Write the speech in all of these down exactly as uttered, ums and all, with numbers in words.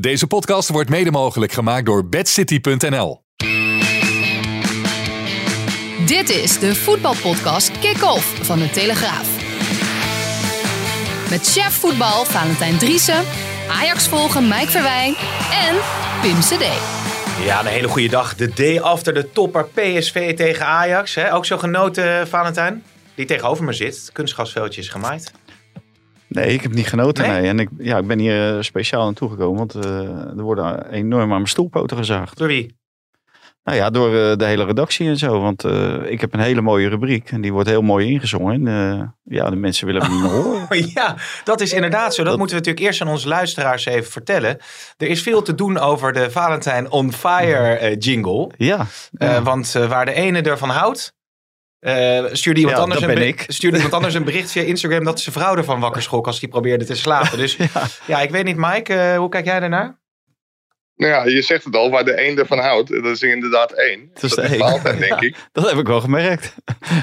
Deze podcast wordt mede mogelijk gemaakt door bedcity punt n l. Dit is de voetbalpodcast Kick-Off van de Telegraaf. Met chef voetbal Valentijn Driessen, Ajax volgen Mike Verwijn en Pim Cedee. Ja, een hele goede dag. De day after de topper P S V tegen Ajax. Hè? Ook zo genoten, Valentijn? Die tegenover me zit. Het kunstgrasveldje is gemaaid. Nee, ik heb niet genoten. Nee? Nee. En ik, ja, ik ben hier uh, speciaal naartoe gekomen. Want uh, er worden enorm aan mijn stoelpoten gezaagd. Door wie? Nou ja, door uh, de hele redactie en zo. Want uh, ik heb een hele mooie rubriek. En die wordt heel mooi ingezongen. En uh, ja, de mensen willen hem niet meer horen. Oh, ja, dat is inderdaad zo. Dat, dat moeten we natuurlijk eerst aan onze luisteraars even vertellen. Er is veel te doen over de Valentijn on Fire uh, jingle. Ja. ja. Uh, want uh, waar de ene ervan houdt... Uh, stuurde iemand, ja, anders een, ben be- stuurde iemand anders een bericht via Instagram dat zijn vrouw ervan wakker schrok als hij probeerde te slapen. Dus ja, ja ik weet niet, Mike, uh, hoe kijk jij daarnaar? Nou ja, je zegt het al, waar de één ervan houdt. Dat is inderdaad één. Dat is, dat de is Valentijn, denk ik. Dat heb ik wel gemerkt.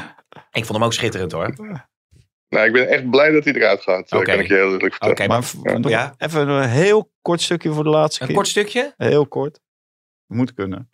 Ik vond hem ook schitterend, hoor. Nou, ik ben echt blij dat hij eruit gaat. Okay. Kan ik je heel eerlijk vertellen. Okay, maar maar, nog ja. even een heel kort stukje voor de laatste Een keer. kort stukje? Heel kort. Moet kunnen.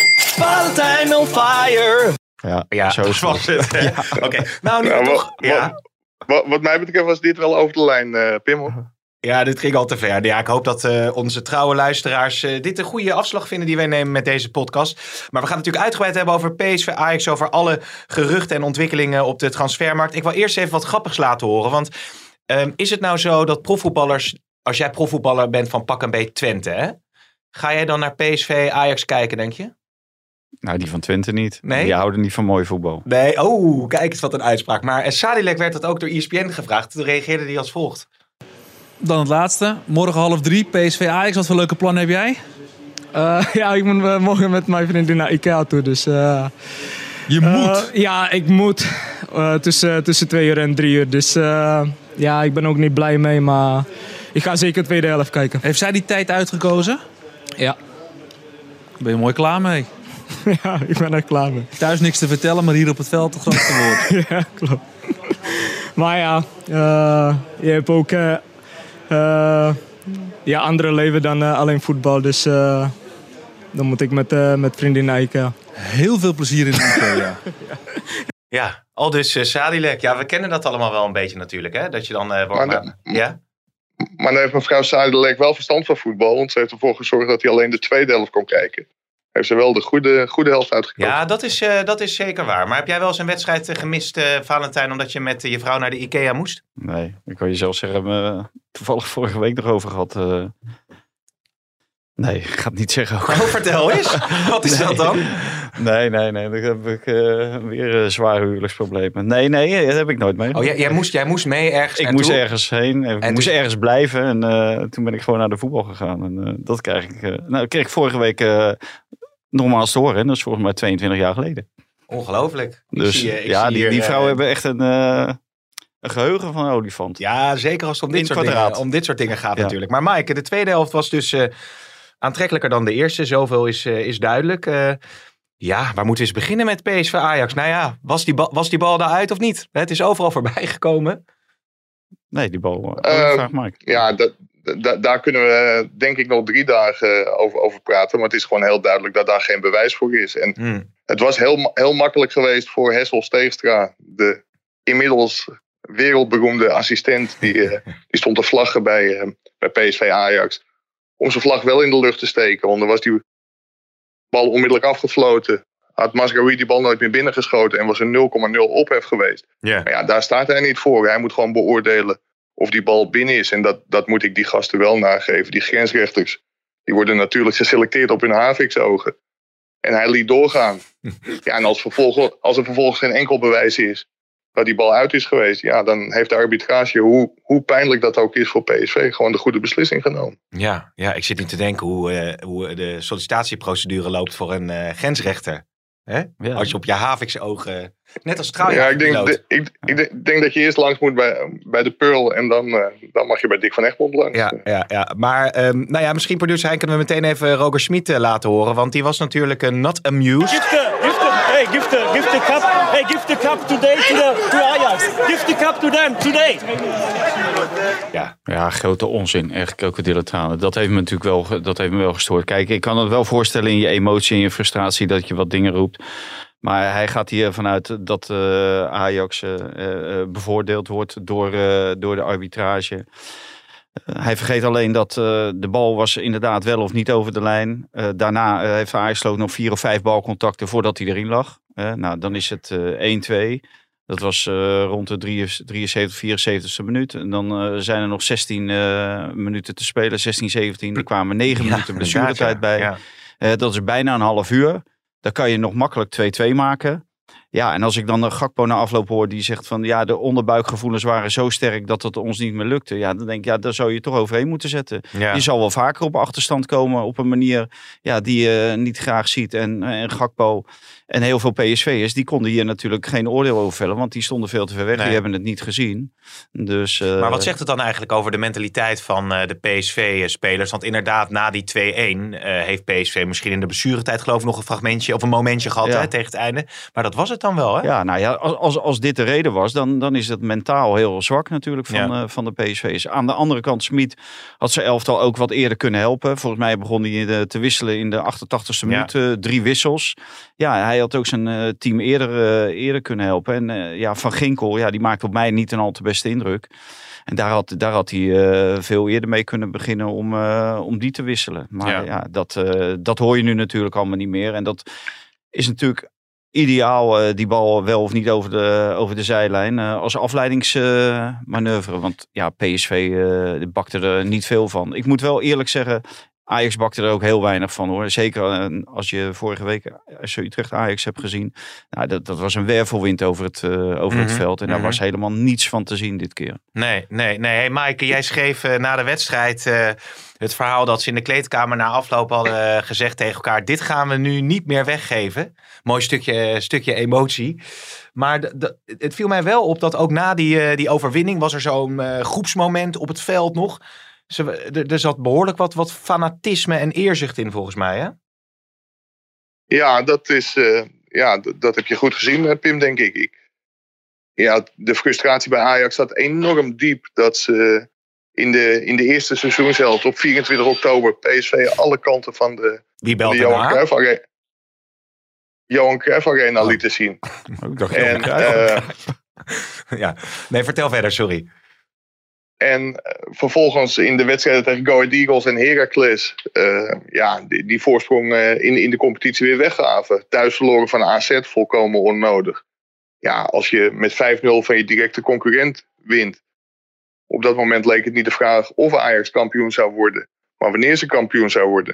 Valentijn on fire! Ja, ja zo dat was het. Ja. Oké, okay. Nou nu ja, toch... Wat, ja. wat, wat mij betreft was dit wel over de lijn, uh, Pim. Ja, dit ging al te ver. Ja, ik hoop dat uh, onze trouwe luisteraars uh, dit een goede afslag vinden die wij nemen met deze podcast. Maar we gaan het natuurlijk uitgebreid hebben over P S V Ajax, over alle geruchten en ontwikkelingen op de transfermarkt. Ik wil eerst even wat grappigs laten horen. Want um, is het nou zo dat profvoetballers, als jij profvoetballer bent van pak een beet Twente, hè? Ga jij dan naar P S V Ajax kijken, denk je? Nou, die van Twente niet. Nee? Die houden niet van mooi voetbal. Nee, oh, kijk eens wat een uitspraak. Maar Sadilek werd dat ook door E S P N gevraagd. Toen reageerde hij als volgt. Dan het laatste. Morgen half drie, P S V Ajax. Wat voor leuke plannen heb jij? Uh, ja, ik moet uh, morgen met mijn vriendin naar Ikea toe. Dus, uh, Je uh, moet? Ja, ik moet. Uh, tussen, tussen twee uur en drie uur. Dus uh, ja, ik ben ook niet blij mee. Maar ik ga zeker de tweede helft kijken. Heeft zij die tijd uitgekozen? Ja. Ben je mooi klaar mee? Ja, ik ben er klaar mee. Thuis niks te vertellen, maar hier op het veld het grootste woord. Ja, klopt. Maar ja, uh, je hebt ook uh, uh, ja, andere leven dan uh, alleen voetbal. Dus uh, dan moet ik met, uh, met vrienden naar Ikea. Heel veel plezier in Ikea. Ja. Ja, al dus uh, Sadilek. Ja, we kennen dat allemaal wel een beetje natuurlijk, hè? Dat je dan... Uh, wordt, maar, maar, ja? maar dan heeft mevrouw Sadilek wel verstand van voetbal. Want ze heeft ervoor gezorgd dat hij alleen de tweede helft kon kijken. Heeft ze wel de goede, goede helft uitgekomen. Ja, dat is, uh, dat is zeker waar. Maar heb jij wel eens een wedstrijd uh, gemist, uh, Valentijn, omdat je met uh, je vrouw naar de Ikea moest? Nee, ik kan je zelf zeggen, we hebben toevallig vorige week nog over gehad. Uh... Nee, ik ga het niet zeggen ook. Oh, vertel eens. Wat is nee. dat dan? Nee, nee, nee. Dan heb ik uh, weer uh, zware huwelijksproblemen. Nee, nee, dat heb ik nooit mee. Oh, jij, jij, moest, jij moest mee ergens Ik naartoe? moest ergens heen. Ik en moest toen... ergens blijven. En uh, toen ben ik gewoon naar de voetbal gegaan. En uh, dat krijg ik... Uh, nou, dat kreeg ik vorige week... Uh, Nogmaals te horen, en dat is volgens mij tweeëntwintig jaar geleden. Ongelooflijk. Ik dus zie, ik ja, zie die, hier, die vrouwen uh, hebben echt een, uh, een geheugen van een olifant. Ja, zeker als het om dit, soort dingen, om dit soort dingen gaat ja. natuurlijk. Maar Maaike, de tweede helft was dus uh, aantrekkelijker dan de eerste. Zoveel is, uh, is duidelijk. Uh, ja, waar moeten we eens beginnen met P S V Ajax? Nou ja, was die, bal, was die bal daar uit of niet? Het is overal voorbij gekomen. Nee, die bal. Uh, uh, vraag Mike. Ja, dat... Da- daar kunnen we denk ik nog drie dagen over, over praten. Maar het is gewoon heel duidelijk dat daar geen bewijs voor is. En hmm. het was heel, heel makkelijk geweest voor Hessel Steegstra. De inmiddels wereldberoemde assistent. Die, uh, die stond te vlaggen bij, uh, bij P S V Ajax. Om zijn vlag wel in de lucht te steken. Want dan was die bal onmiddellijk afgefloten. Had Masraoui die bal nooit meer binnengeschoten. En was er nul komma nul ophef geweest. Yeah. Maar ja, daar staat hij niet voor. Hij moet gewoon beoordelen of die bal binnen is. En dat, dat moet ik die gasten wel nageven. Die grensrechters. Die worden natuurlijk geselecteerd op hun haviksogen. En hij liet doorgaan. Ja, en als, vervolg, als er vervolgens geen enkel bewijs is dat die bal uit is geweest. Ja, dan heeft de arbitrage, hoe, hoe pijnlijk dat ook is voor P S V, gewoon de goede beslissing genomen. Ja, ja ik zit niet te denken hoe, uh, hoe de sollicitatieprocedure loopt voor een uh, grensrechter. Hè? Ja. Als je op je haviksogen... Net als trouwens. Ja, ik denk, de, ik, ik denk dat je eerst langs moet bij, bij de Pearl. En dan, uh, dan mag je bij Dick van Egmond langs. Ja, ja, ja. Maar um, nou ja, misschien producer Hein kunnen we meteen even Roger Schmid uh, laten horen. Want die was natuurlijk uh, not amused. Jufte, jufte. hey, give the, give the cup, hey, give the cup today to, the, to Ajax. Give the cup to them today. Ja, ja, grote onzin. Echt krokodillentranen. Dat heeft me natuurlijk wel, dat heeft me wel gestoord. Kijk, ik kan het wel voorstellen in je emotie en je frustratie dat je wat dingen roept. Maar hij gaat hier vanuit dat uh, Ajax uh, uh, bevoordeeld wordt door, uh, door de arbitrage. Uh, hij vergeet alleen dat uh, de bal was inderdaad wel of niet over de lijn. Uh, daarna uh, heeft Ajax nog vier of vijf balcontacten voordat hij erin lag. Uh, nou, dan is het uh, één twee. Dat was uh, rond de drieënzeventig, vierenzeventigste minuut. En dan uh, zijn er nog zestien uh, minuten te spelen. zestien, zeventien. Er kwamen negen ja, minuten blessuretijd ja. bij. Ja. Uh, dat is bijna een half uur. Dan kan je nog makkelijk twee twee maken. Ja, en als ik dan een Gakpo na afloop hoor die zegt van ja, de onderbuikgevoelens waren zo sterk dat het ons niet meer lukte. Ja, dan denk ik, ja, daar zou je toch overheen moeten zetten. Ja. Je zal wel vaker op achterstand komen op een manier ja, die je niet graag ziet. En, en Gakpo en heel veel P S V'ers, die konden hier natuurlijk geen oordeel over vellen, want die stonden veel te ver weg. Nee. Die hebben het niet gezien. Dus, uh, maar wat zegt het dan eigenlijk over de mentaliteit van uh, de P S V-spelers? Want inderdaad, na die twee-een uh, heeft P S V misschien in de blessuretijd geloof ik nog een fragmentje of een momentje gehad ja. hè, tegen het einde. Maar dat was het dan wel, hè? Ja, nou ja, als, als dit de reden was, dan, dan is het mentaal heel zwak natuurlijk van, ja. uh, van de P S V'ers. Aan de andere kant, Smit had zijn elftal ook wat eerder kunnen helpen. Volgens mij begon hij de, te wisselen in de achtentachtigste ja. minuut. Uh, drie wissels. Ja, hij had ook zijn uh, team eerder, uh, eerder kunnen helpen. En uh, ja, Van Ginkel, ja, die maakt op mij niet een al te beste indruk. En daar had, daar had hij uh, veel eerder mee kunnen beginnen om, uh, om die te wisselen. Maar ja, ja dat, uh, dat hoor je nu natuurlijk allemaal niet meer. En dat is natuurlijk ideaal, uh, die bal wel of niet over de, over de zijlijn. Uh, als afleidingsmanoeuvre. Uh, want ja, P S V uh, bakte er niet veel van. Ik moet wel eerlijk zeggen, Ajax bakte er ook heel weinig van hoor. Zeker uh, als je vorige week als je Utrecht Ajax hebt gezien. Nou, dat, dat was een wervelwind over het, uh, over mm-hmm. het veld. En daar mm-hmm. was helemaal niets van te zien dit keer. Nee, nee, nee. Hey Maaike, jij schreef uh, na de wedstrijd uh, het verhaal dat ze in de kleedkamer na afloop hadden uh, gezegd tegen elkaar. Dit gaan we nu niet meer weggeven. Mooi stukje, stukje emotie. Maar de, de, het viel mij wel op dat ook na die, uh, die overwinning was er zo'n uh, groepsmoment op het veld nog. Ze, er, er zat behoorlijk wat, wat fanatisme en eerzucht in volgens mij, hè? Ja, dat is, uh, ja, d- dat heb je goed gezien, Pim, denk ik. ik. Ja, de frustratie bij Ajax zat enorm diep dat ze in de, in de eerste seizoenshelft op vierentwintig oktober P S V alle kanten van de, Wie belt de Johan Cruijff Arena, Johan Cruijff Arena oh. lieten zien. Ik dacht en, uh, ja, nee, vertel verder, sorry. En uh, vervolgens in de wedstrijden tegen Go Ahead Eagles en Heracles, uh, ja, die, die voorsprong uh, in, in de competitie weer weggaven. Thuis verloren van A Z, volkomen onnodig. Ja, als je met vijf nul van je directe concurrent wint. Op dat moment leek het niet de vraag of Ajax kampioen zou worden, maar wanneer ze kampioen zou worden.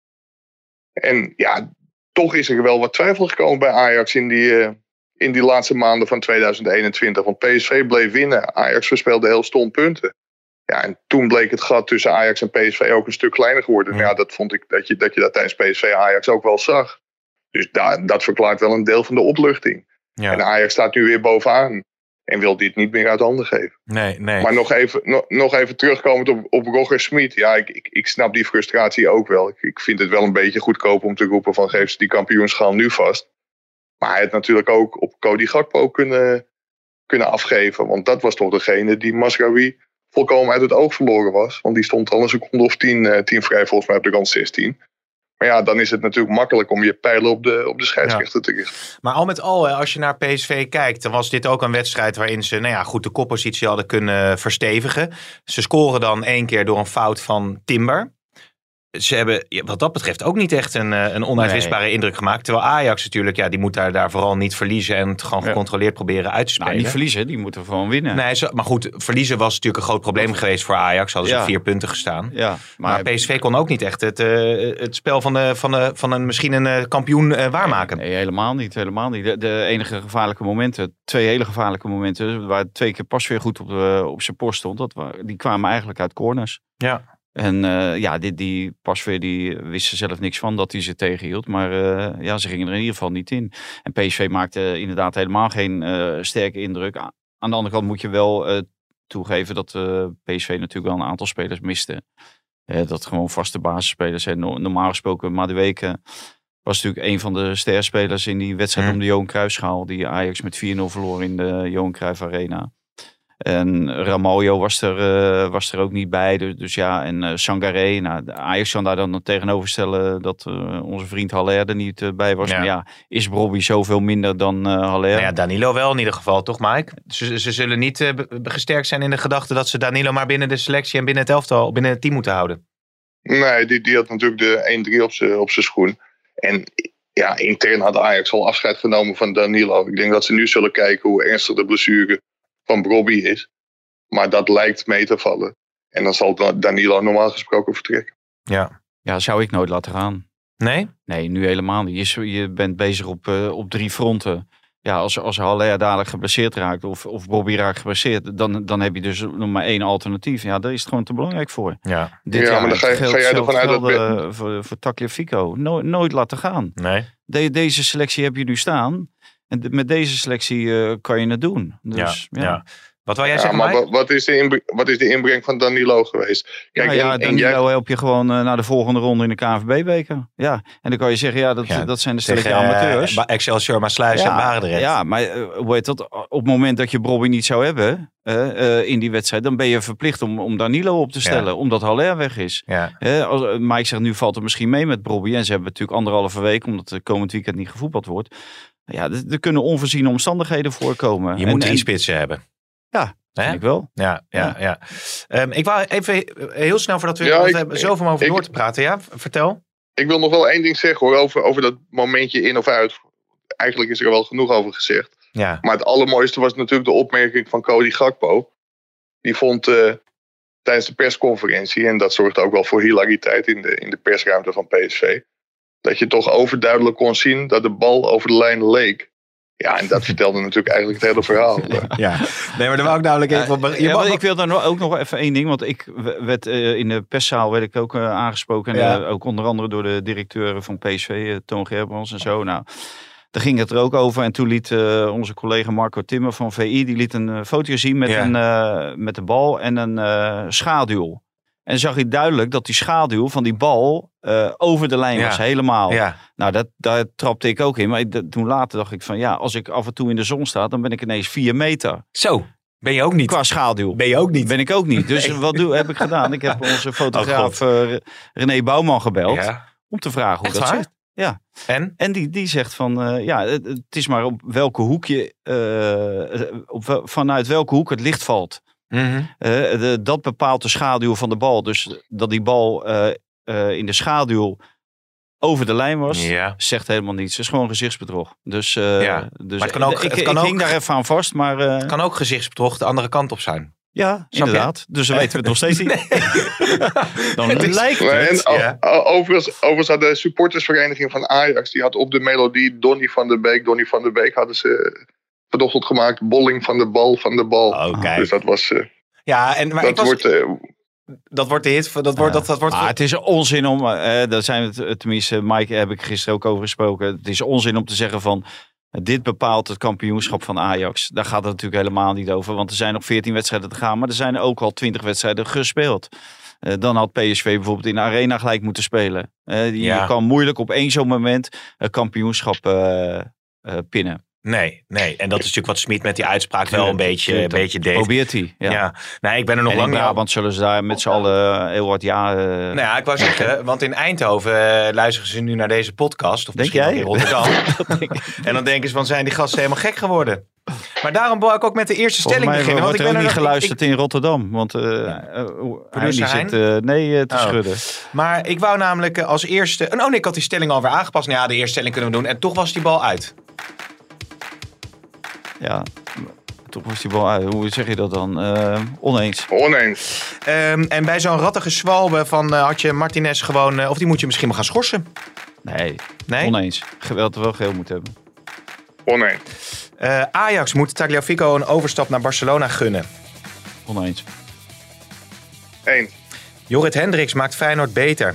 En ja, toch is er wel wat twijfel gekomen bij Ajax in die, uh, in die laatste maanden van tweeduizend eenentwintig. Want P S V bleef winnen. Ajax verspeelde heel stom punten. Ja, en toen bleek het gat tussen Ajax en P S V ook een stuk kleiner geworden. Ja, ja dat vond ik dat je, dat je dat tijdens P S V Ajax ook wel zag. Dus da, dat verklaart wel een deel van de opluchting. Ja. En Ajax staat nu weer bovenaan. En wil dit niet meer uit handen geven. Nee, nee. Maar nog even, no, nog even terugkomend op, op Roger Smit. Ja, ik, ik, ik snap die frustratie ook wel. Ik, ik vind het wel een beetje goedkoop om te roepen van geef ze die kampioenschaal nu vast. Maar hij had natuurlijk ook op Cody Gakpo kunnen, kunnen afgeven. Want dat was toch degene die Mazraoui volkomen uit het oog verloren was. Want die stond al een seconde of tien, uh, tien vrij volgens mij op de rand zestien. Maar ja, dan is het natuurlijk makkelijk om je pijlen op de, op de scheidsrechter ja. te richten. Maar al met al, als je naar P S V kijkt, dan was dit ook een wedstrijd waarin ze nou ja, goed de koppositie hadden kunnen verstevigen. Ze scoren dan één keer door een fout van Timber. Ze hebben wat dat betreft ook niet echt een, een onuitwisbare nee. indruk gemaakt. Terwijl Ajax natuurlijk, ja, die moet daar, daar vooral niet verliezen en het gewoon ja. gecontroleerd proberen uit te spelen. Nou, niet verliezen, die moeten gewoon winnen. Nee, zo, maar goed, verliezen was natuurlijk een groot probleem geweest voor Ajax. Hadden ze ja. vier punten gestaan. Ja, maar, maar P S V kon ook niet echt het, uh, het spel van, de, van, de, van een misschien een uh, kampioen uh, waarmaken. Nee, nee, helemaal niet. Helemaal niet. De, de enige gevaarlijke momenten, twee hele gevaarlijke momenten, waar twee keer pas weer goed op, uh, op zijn post stond, dat waren, die kwamen eigenlijk uit corners. Ja. En uh, ja, dit, die Pasveer die wist er zelf niks van dat hij ze tegenhield. Maar uh, ja, ze gingen er in ieder geval niet in. En P S V maakte inderdaad helemaal geen uh, sterke indruk. Aan de andere kant moet je wel uh, toegeven dat uh, P S V natuurlijk wel een aantal spelers miste. Uh, dat gewoon vaste basisspelers zijn. Normaal gesproken Madueke Was natuurlijk een van de sterspelers in die wedstrijd Mm. om de Johan Cruijffschaal. Die Ajax met vier nul verloor in de Johan Cruijff Arena. En Ramaljo was er, uh, was er ook niet bij. Dus, dus ja, en uh, Sangaré. Nou, de Ajax kan daar dan tegenover stellen dat uh, onze vriend Haller er niet uh, bij was. Ja. Maar ja, is Brobbey zoveel minder dan uh, Haller? Nou ja, Danilo wel in ieder geval, toch Mike? Ze, ze zullen niet uh, gesterkt zijn in de gedachte dat ze Danilo maar binnen de selectie en binnen het elftal, binnen het team moeten houden. Nee, die, die had natuurlijk de één drie op zijn op zijn schoen. En ja, intern had Ajax al afscheid genomen van Danilo. Ik denk dat ze nu zullen kijken hoe ernstig de blessure van Brobbey is. Maar dat lijkt mee te vallen. En dan zal Danilo normaal gesproken vertrekken. Ja. Ja, zou ik nooit laten gaan. Nee? Nee, nu helemaal niet. Je, je bent bezig op, uh, op drie fronten. Ja, als, als Haller dadelijk geblesseerd raakt of, of Brobbey raakt geblesseerd, dan, dan heb je dus nog maar één alternatief. Ja, daar is het gewoon te belangrijk voor. Ja, Dit ja jaar, maar dan ga, je, geldt, ga jij ervan uit dat... geldt, uh, voor, voor Tagliafico. No, nooit laten gaan. Nee. De, deze selectie heb je nu staan. En de, met deze selectie uh, kan je het doen. Dus, ja, ja. ja. Wat wil jij Ja, zeggen, maar Mike? wat, wat, is de inbreng, wat is de inbreng van Danilo geweest? Kijk, nou ja, en, en Danilo jij... help je gewoon uh, naar de volgende ronde in de K N V B-beker. Ja, en dan kan je zeggen, ja, dat, Ja, dat zijn de tegen, stelletje amateurs. Uh, Excelsior, Maasluis en Barendrecht. Ja, maar uh, hoe heet dat? Op het moment dat je Brobbey niet zou hebben uh, uh, in die wedstrijd, dan ben je verplicht om, om Danilo op te stellen, Ja. omdat Haller weg is. Ja. Uh, als, uh, Mike zegt, nu valt het misschien mee met Brobbey. En ze hebben natuurlijk anderhalve week, omdat er komend weekend niet gevoetbald wordt. Ja, er, er kunnen onvoorziene omstandigheden voorkomen. Je en, moet en, drie spitsen hebben. Ja, Hè? vind ik wel. Ja, ja, ja. ja. Um, ik wou even heel snel, voordat we, Ja, want we ik- hebben zoveel om over ik- door te praten. Ja, vertel. Ik wil nog wel één ding zeggen hoor, over, over dat momentje in of uit. Eigenlijk is er wel genoeg over gezegd. Ja. Maar het allermooiste was natuurlijk de opmerking van Cody Gakpo. Die vond uh, tijdens de persconferentie, en dat zorgde ook wel voor hilariteit in de, in de persruimte van P S V, dat je toch overduidelijk kon zien dat de bal over de lijn leek. Ja, en dat vertelde natuurlijk eigenlijk het hele verhaal. Ja. Nee, maar daar wou ik namelijk even op... Je Ja, mag maar ik wil daar nog- ook nog even één ding. Want ik werd uh, in de perszaal werd ik ook uh, aangesproken. En Ja. uh, ook onder andere door de directeur van P S V, uh, Toon Gerbrands en zo. Nou, daar ging het er ook over. En toen liet uh, onze collega Marco Timmer van V I, die liet een uh, foto zien met, Ja. een, uh, met de bal en een uh, schaduw. En zag je duidelijk dat die schaduw van die bal uh, over de lijn Ja. was, helemaal. Ja. Nou, dat, daar trapte ik ook in. Maar ik, dat, toen later dacht ik van, ja, als ik af en toe in de zon sta, dan ben ik ineens vier meter. Zo, ben je ook niet. Qua schaduw. Ben je ook niet. Ben ik ook niet. Dus Nee. wat doe, heb ik gedaan? Ik heb onze fotograaf Oh, uh, René Bouwman gebeld. Ja. Om te vragen hoe Echt dat waar? zit. Ja. En? En die, die zegt van, uh, ja, het, het is maar op welke hoek je, uh, op, wel- vanuit welke hoek het licht valt. Mm-hmm. Uh, de, dat bepaalt de schaduw van de bal. Dus dat die bal uh, uh, in de schaduw over de lijn was, Ja. zegt helemaal niets. Het is gewoon gezichtsbedrog. Dus, uh, Ja. dus Maar het kan ook- ik, het kan ik ook- hing daar even aan vast. Maar uh, Het kan ook gezichtsbedrog de andere kant op zijn. ja, Snap je? inderdaad. Dus dan weten we het nog steeds niet. Dan Het is- lijkt En het. o- ja. o- overigens, overigens had de supportersvereniging van Ajax, die had op de melodie Donny van der Beek, Donny van der Beek hadden ze vanochtend gemaakt, bolling van de bal van de bal. Oh, kijk. Dus dat was, uh, Ja, en, maar ik dat was, wordt... uh, dat wordt de hit. Dat wordt, dat, dat wordt Ah, het is onzin om, uh, daar zijn we het, tenminste, Mike heb ik gisteren ook over gesproken. Het is onzin om te zeggen van, dit bepaalt het kampioenschap van Ajax. Daar gaat het natuurlijk helemaal niet over, want er zijn nog veertien wedstrijden te gaan, maar er zijn ook al twintig wedstrijden gespeeld. Uh, dan had P S V bijvoorbeeld in de Arena gelijk moeten spelen. Uh, je Ja. kan moeilijk op één zo'n moment een kampioenschap uh, uh, pinnen. Nee, nee. En dat is natuurlijk wat Smit met die uitspraak wel een Tuurlijk, beetje, een tuurlijk. beetje deed. Probeert hij. Ja. Ja. Nee, ik ben er nog En in lang niet... Brabant zullen ze daar met z'n allen uh, heel hard ja... Uh, Nou ja, ik wou zeggen, want in Eindhoven uh, luisteren ze nu naar deze podcast. Of Denk misschien jij? nog in Rotterdam. En dan denken ze van, zijn die gasten helemaal gek geworden? Maar daarom wou ik ook met de eerste Volgens stelling mij beginnen. Want wordt ik er ben ook er niet nog- geluisterd in Rotterdam. Want uh, Ja. uh, uh, hij Producer die Hein? zit uh, nee uh, te Oh. schudden. Maar ik wou namelijk uh, als eerste... Oh nee, ik had die stelling alweer aangepast. Nou ja, de eerste stelling kunnen we doen. En toch was die bal uit. Ja, toch was die bal uit. Hoe zeg je dat dan? Uh, oneens. oneens. Um, en bij zo'n rattige zwalbe van uh, had je Martinez gewoon... Uh, of die moet je misschien maar gaan schorsen. Nee, Nee? oneens. Geweld wel geel moet hebben. Oneens. Uh, Ajax moet Tagliafico een overstap naar Barcelona gunnen. Oneens. Eens. Jorrit Hendricks maakt Feyenoord beter.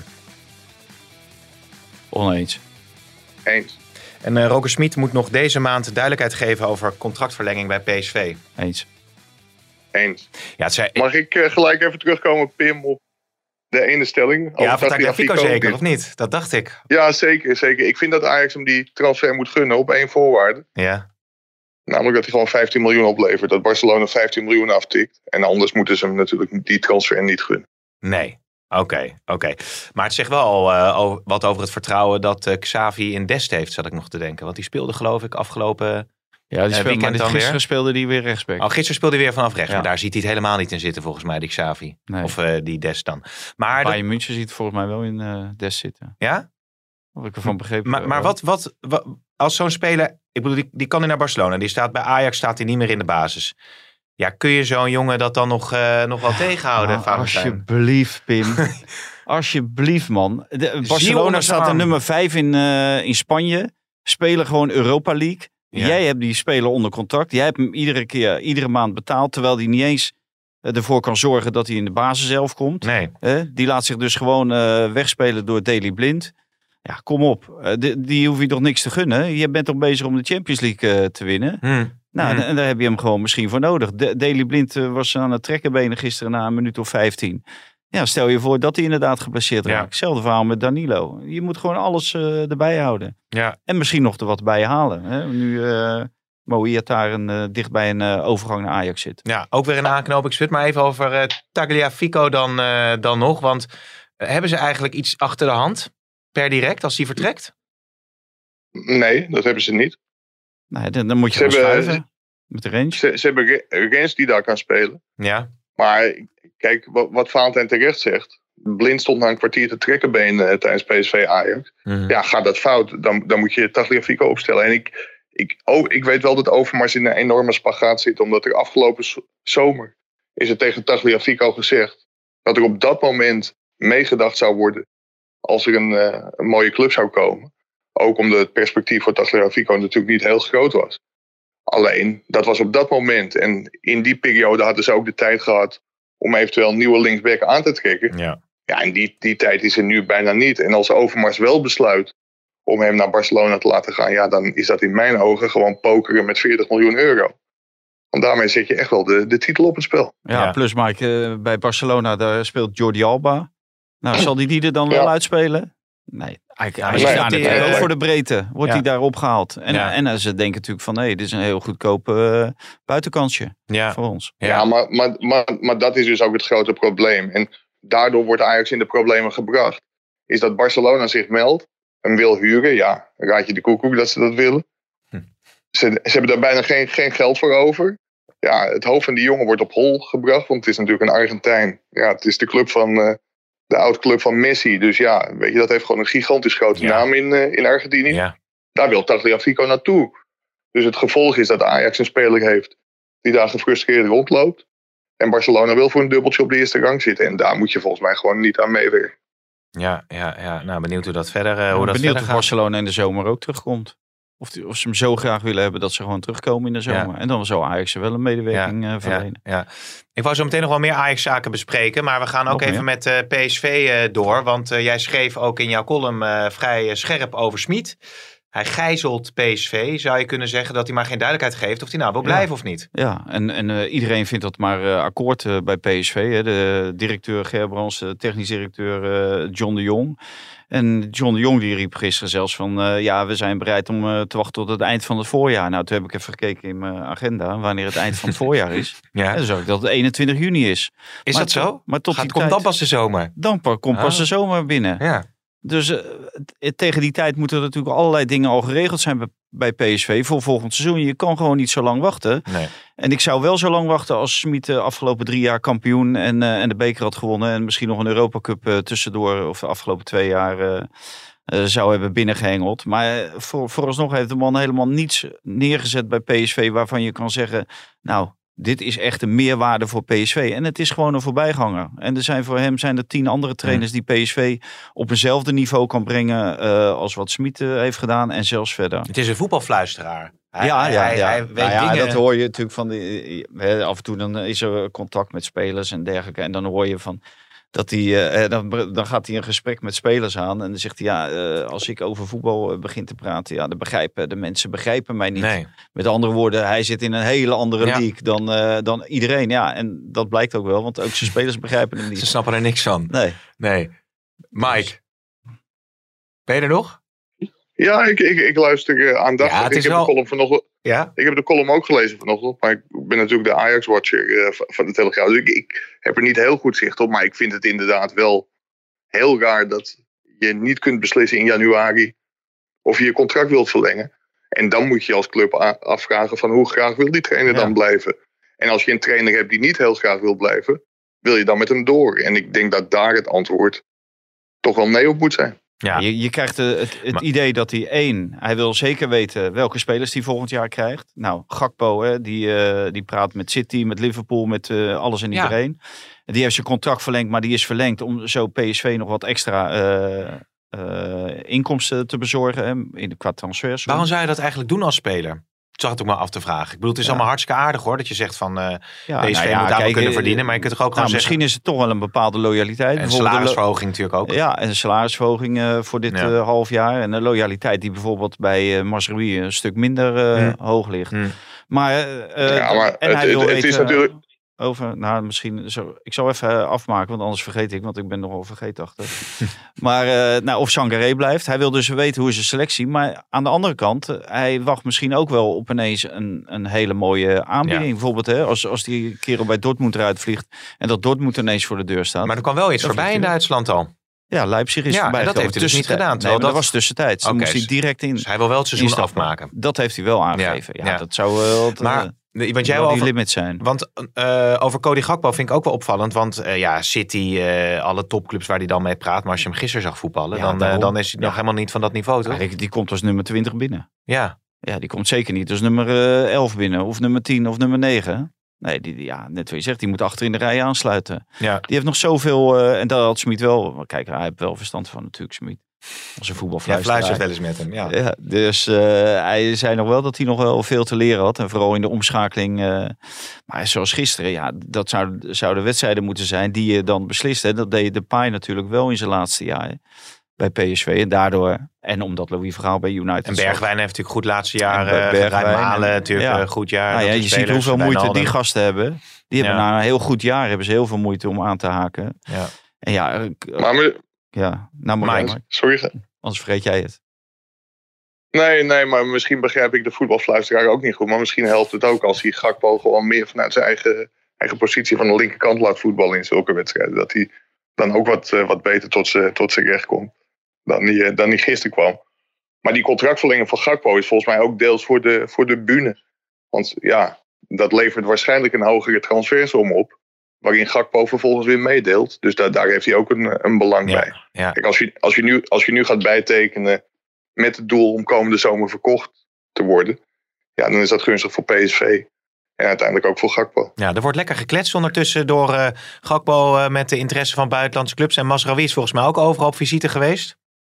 Oneens. Eens. En uh, Roger Smit moet nog deze maand duidelijkheid geven over contractverlenging bij P S V. Eens. Eens. Ja, het zei... Mag ik uh, gelijk even terugkomen, Pim, op de ene stelling. Ja, van Tagliafico zeker, of niet? Dat dacht ik. Ja, zeker, zeker. Ik vind dat Ajax hem die transfer moet gunnen op één voorwaarde. Ja. Namelijk dat hij gewoon vijftien miljoen oplevert. Dat Barcelona vijftien miljoen aftikt. En anders moeten ze hem natuurlijk die transfer niet gunnen. Nee. Oké, okay, oké. Okay. Maar het zegt wel uh, over, wat over het vertrouwen dat uh, Xavi in Dest heeft, zat ik nog te denken. Want die speelde geloof ik afgelopen Ja, die uh, speelde, maar dan gisteren weer. speelde die weer rechtsback. Oh, gisteren speelde hij weer vanaf rechts. Ja. Maar daar ziet hij het helemaal niet in zitten volgens mij, die Xavi. Nee. Of uh, die Dest dan. Maar Bayern de... München ziet volgens mij wel in uh, Dest zitten. Ja? Wat ik ervan begrepen. Maar, maar wat, wat, wat, als zo'n speler, ik bedoel, die, die kan nu naar Barcelona. Die staat bij Ajax, staat hij niet meer in de basis. Ja, kun je zo'n jongen dat dan nog, uh, nog wel tegenhouden? Ah, alsjeblieft, Pim. Alsjeblieft, man. De, Barcelona staat er nummer vijf in, uh, in Spanje. Spelen gewoon Europa League. Ja. Jij hebt die speler onder contract. Jij hebt hem iedere keer, iedere maand betaald. Terwijl hij niet eens uh, ervoor kan zorgen dat hij in de basis zelf komt. Nee. Uh, die laat zich dus gewoon uh, wegspelen door Daley Blind. Ja, kom op. Uh, die, die hoef je toch niks te gunnen. Je bent toch bezig om de Champions League uh, te winnen. Hmm. Nou, hmm. en daar heb je hem gewoon misschien voor nodig. De, Daley Blind uh, was aan het trekkenbenen gisteren na een minuut of vijftien. Ja, stel je voor dat hij inderdaad geblesseerd raakt. Ja. Hetzelfde verhaal met Danilo. Je moet gewoon alles uh, erbij houden. Ja. En misschien nog er wat bij halen. Hè? Nu uh, Moïata een uh, dicht bij een uh, overgang naar Ajax zit. Ja, ook weer een aanknopingspunt. Maar even over uh, Tagliafico dan, uh, dan nog. Want uh, hebben ze eigenlijk iets achter de hand per direct als die vertrekt? Nee, dat hebben ze niet. Nee, dan, dan moet je gaan schuiven met de range. Ze, ze hebben Rens die daar kan spelen. Ja. Maar kijk, wat, wat Valentijn terecht zegt. Blind stond na een kwartier te trekkenbeen uh, tijdens P S V Ajax. Mm-hmm. Ja, gaat dat fout, dan, dan moet je Tagliafico opstellen. En ik, ik, oh, ik weet wel dat Overmars in een enorme spagaat zit. Omdat er afgelopen zomer is er tegen Tagliafico gezegd dat er op dat moment meegedacht zou worden als er een, uh, een mooie club zou komen. Ook omdat het perspectief voor Tagliafico natuurlijk niet heel groot was. Alleen, dat was op dat moment. En in die periode hadden ze ook de tijd gehad om eventueel nieuwe linksback aan te trekken. Ja, ja en die, die tijd is er nu bijna niet. En als Overmars wel besluit om hem naar Barcelona te laten gaan, ja, dan is dat in mijn ogen gewoon pokeren met veertig miljoen euro. Want daarmee zet je echt wel de, de titel op het spel. Ja, ja. Plus Mike, uh, bij Barcelona daar speelt Jordi Alba. Nou, zal die die er dan ja. wel uitspelen? Nee, eigenlijk ja, is nee, hij ook voor de breedte. Wordt hij ja. daar opgehaald. En, ja. en, en ze denken natuurlijk van, hé, hey, dit is een heel goedkoop uh, buitenkansje ja. voor ons. Ja, ja maar, maar, maar, maar dat is dus ook het grote probleem. En daardoor wordt Ajax in de problemen gebracht. Is dat Barcelona zich meldt en wil huren. Ja, raad je de koekoek dat ze dat willen. Hm. Ze, ze hebben daar bijna geen, geen geld voor over. Ja, het hoofd van die jongen wordt op hol gebracht. Want het is natuurlijk een Argentijn. Ja, het is de club van... Uh, de oud-club van Messi. Dus ja, weet je, dat heeft gewoon een gigantisch grote ja. naam in, uh, in Argentinië. Ja. Daar wil Tagliafico naartoe. Dus het gevolg is dat Ajax een speler heeft die daar gefrustreerd rondloopt. En Barcelona wil voor een dubbeltje op de eerste rang zitten. En daar moet je volgens mij gewoon niet aan meewerken. Ja, ja, ja. Nou, benieuwd hoe dat verder, uh, hoe ja, dat benieuwd verder of Barcelona in de zomer ook terugkomt. Of, die, of ze hem zo graag willen hebben dat ze gewoon terugkomen in de zomer. Ja. En dan zou Ajax er wel een medewerking ja, uh, verlenen. Ja, ja. Ik wou zo meteen nog wel meer Ajax-zaken bespreken. Maar we gaan ook nog even meer. met uh, P S V uh, door. Want uh, jij schreef ook in jouw column uh, vrij uh, scherp over Schmid. Hij gijzelt P S V. Zou je kunnen zeggen dat hij maar geen duidelijkheid geeft of hij nou wil blijven ja. of niet? Ja, en, en uh, iedereen vindt dat maar uh, akkoord uh, bij P S V. Hè. De directeur Gerbrands, de technisch directeur uh, John de Jong. En John de Jong die riep gisteren zelfs van... Uh, ja, we zijn bereid om uh, te wachten tot het eind van het voorjaar. Nou, toen heb ik even gekeken in mijn agenda... wanneer het eind van het voorjaar is. Ja. En dan zag ik dat het eenentwintig juni is. Is maar dat zo? Maar tot Gaat, die komt tijd, dan pas de zomer? Dan komt pas oh. de zomer binnen. Ja. Dus uh, t- tegen die tijd moeten er natuurlijk allerlei dingen al geregeld zijn bij, bij P S V voor volgend seizoen. Je kan gewoon niet zo lang wachten. Nee. En ik zou wel zo lang wachten als Schmid de afgelopen drie jaar kampioen en, uh, en de beker had gewonnen. En misschien nog een Europa Cup uh, tussendoor of de afgelopen twee jaar uh, uh, zou hebben binnengehengeld. Maar uh, voor, vooralsnog heeft de man helemaal niets neergezet bij P S V waarvan je kan zeggen, nou... Dit is echt een meerwaarde voor P S V. En het is gewoon een voorbijganger. En er zijn voor hem zijn er tien andere trainers die P S V op eenzelfde niveau kan brengen uh, als wat Schmid uh, heeft gedaan en zelfs verder. Het is een voetbalfluisteraar. Hij, ja, ja, hij, ja. hij weet nou ja, dingen... dat hoor je natuurlijk van... Die, af en toe dan is er contact met spelers en dergelijke. En dan hoor je van Dat hij, uh, dan, dan gaat hij een gesprek met spelers aan. En dan zegt hij, ja, uh, als ik over voetbal uh, begin te praten. Ja, de, begrijpen, de mensen begrijpen mij niet. Nee. Met andere woorden, hij zit in een hele andere ja. league dan, uh, dan iedereen. Ja, en dat blijkt ook wel. Want ook zijn spelers begrijpen hem niet. Ze snappen er niks van. Nee. Nee. Mike, ben je er nog? Ja, ik, ik, ik luister uh, aandachtig. Ja, ik, heb wel... de column vanochtend, ja? ik heb de column ook gelezen vanochtend. Maar ik ben natuurlijk de Ajax-watcher uh, van de Telegraaf. Dus ik, ik heb er niet heel goed zicht op. Maar ik vind het inderdaad wel heel raar dat je niet kunt beslissen in januari of je je contract wilt verlengen. En dan moet je als club afvragen van hoe graag wil die trainer ja. dan blijven. En als je een trainer hebt die niet heel graag wil blijven, wil je dan met hem door. En ik denk dat daar het antwoord toch wel nee op moet zijn. Ja. Je, je krijgt het, het, het maar, idee dat hij één, hij wil zeker weten welke spelers hij volgend jaar krijgt. Nou, Gakpo, hè, die, uh, die praat met City, met Liverpool, met uh, alles en iedereen. Ja. Die heeft zijn contract verlengd, maar die is verlengd om zo P S V nog wat extra uh, uh, inkomsten te bezorgen hè, in de, qua transfers. Waarom zou je dat eigenlijk doen als speler? Ik zag het ook maar af te vragen. Ik bedoel, het is ja. allemaal hartstikke aardig hoor. Dat je zegt van uh, ja, P S V nou ja, moet daar wel kunnen verdienen. Maar je kunt toch ook gewoon nou, zeggen... Misschien is het toch wel een bepaalde loyaliteit. En salarisverhoging natuurlijk ook. Ja, en een salarisverhoging uh, voor dit ja. uh, half jaar. En een loyaliteit die bijvoorbeeld bij uh, Mazraoui een stuk minder uh, hmm. hoog ligt. Hmm. Maar, uh, ja, maar en het, hij wil het, weten, het is natuurlijk... Over, nou misschien, zo, ik zal even afmaken, want anders vergeet ik, want ik ben nogal vergeetachtig. maar uh, nou, of Sangaré blijft, hij wil dus weten hoe is zijn selectie. Maar aan de andere kant, hij wacht misschien ook wel op ineens een, een hele mooie aanbieding. Ja. Bijvoorbeeld hè, als, als die kerel bij Dortmund eruit vliegt en dat Dortmund ineens voor de deur staat. Maar er kwam wel iets voorbij in Duitsland al. Ja, Leipzig is ja, voorbij. Dat heeft hij dus niet gedaan. Nee, dat... dat was tussentijds. Dan okay, moest hij direct in. Dus hij wil wel het seizoen instappen. afmaken. Dat heeft hij wel aangegeven. Ja, ja, ja. dat zou wel. Uh, maar want jij wel die over, limit zijn. Want uh, over Cody Gakpo vind ik ook wel opvallend. Want uh, ja, City, uh, alle topclubs waar hij dan mee praat. Maar als je hem gisteren zag voetballen, ja, dan, uh, dan is hij ja. nog helemaal niet van dat niveau, toch? Ja, die, die komt als nummer twintig binnen. Ja. Ja, die komt zeker niet als nummer uh, elf binnen. Of nummer tien of nummer negen. Nee, die, ja, net wat je zegt, die moet achter in de rij aansluiten. Ja. Die heeft nog zoveel, uh, en daar had Smit wel, kijk, hij heeft wel verstand van natuurlijk, Smit. Als een voetbalfluisteraar. Ja, fluistert wel eens met hem, ja. ja dus uh, hij zei nog wel dat hij nog wel veel te leren had. En vooral in de omschakeling. Uh, maar zoals gisteren, ja, dat zouden zou wedstrijden moeten zijn die je dan beslist. Hè. Dat deed Depay natuurlijk wel in zijn laatste jaar bij P S V. En daardoor, en omdat Louis Vergaal bij United... En Bergwijn heeft natuurlijk goed laatste jaar. Bergwijn Malen natuurlijk ja. goed jaar. Nou ja, je ziet hoeveel moeite die gasten hebben. Die hebben ja. na een heel goed jaar hebben ze heel veel moeite om aan te haken. Ja. En ja... Maar me... Ja, nou maar, maar sorry. Anders vergeet jij het. Nee, nee, maar misschien begrijp ik de voetbalfluisteraar ook niet goed. Maar misschien helpt het ook als hij Gakpo gewoon meer vanuit zijn eigen, eigen positie van de linkerkant laat voetballen in zulke wedstrijden. Dat hij dan ook wat, uh, wat beter tot zijn tot zijn recht komt dan die, uh, dan die gisteren kwam. Maar die contractverlenging van Gakpo is volgens mij ook deels voor de, voor de bühne. Want ja, dat levert waarschijnlijk een hogere transfersom op. Waarin Gakpo vervolgens weer meedeelt. Dus daar, daar heeft hij ook een, een belang ja, bij. Ja. Kijk, als je, als, je nu, als je nu gaat bijtekenen met het doel om komende zomer verkocht te worden. Ja, dan is dat gunstig voor P S V. En uiteindelijk ook voor Gakpo. Ja, er wordt lekker gekletst ondertussen door uh, Gakpo uh, met de interesse van buitenlandse clubs. En Mazraoui is volgens mij ook overal op visite geweest.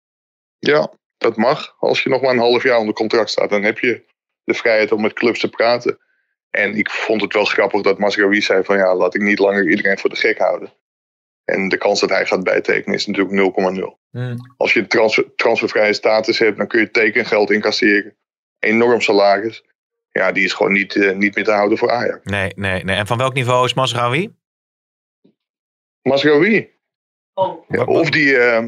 Ja, dat mag. Als je nog maar een half jaar onder contract staat, dan heb je de vrijheid om met clubs te praten. En ik vond het wel grappig dat Mazraoui zei van ja, laat ik niet langer iedereen voor de gek houden. En de kans dat hij gaat bijtekenen is natuurlijk nul komma nul. Hmm. Als je transfer, transfervrije status hebt, dan kun je tekengeld incasseren. Enorm salaris. Ja, die is gewoon niet, uh, niet meer te houden voor Ajax. Nee, nee, nee. En van welk niveau is Mazraoui? Mazraoui? Oh. Ja, of die... Uh,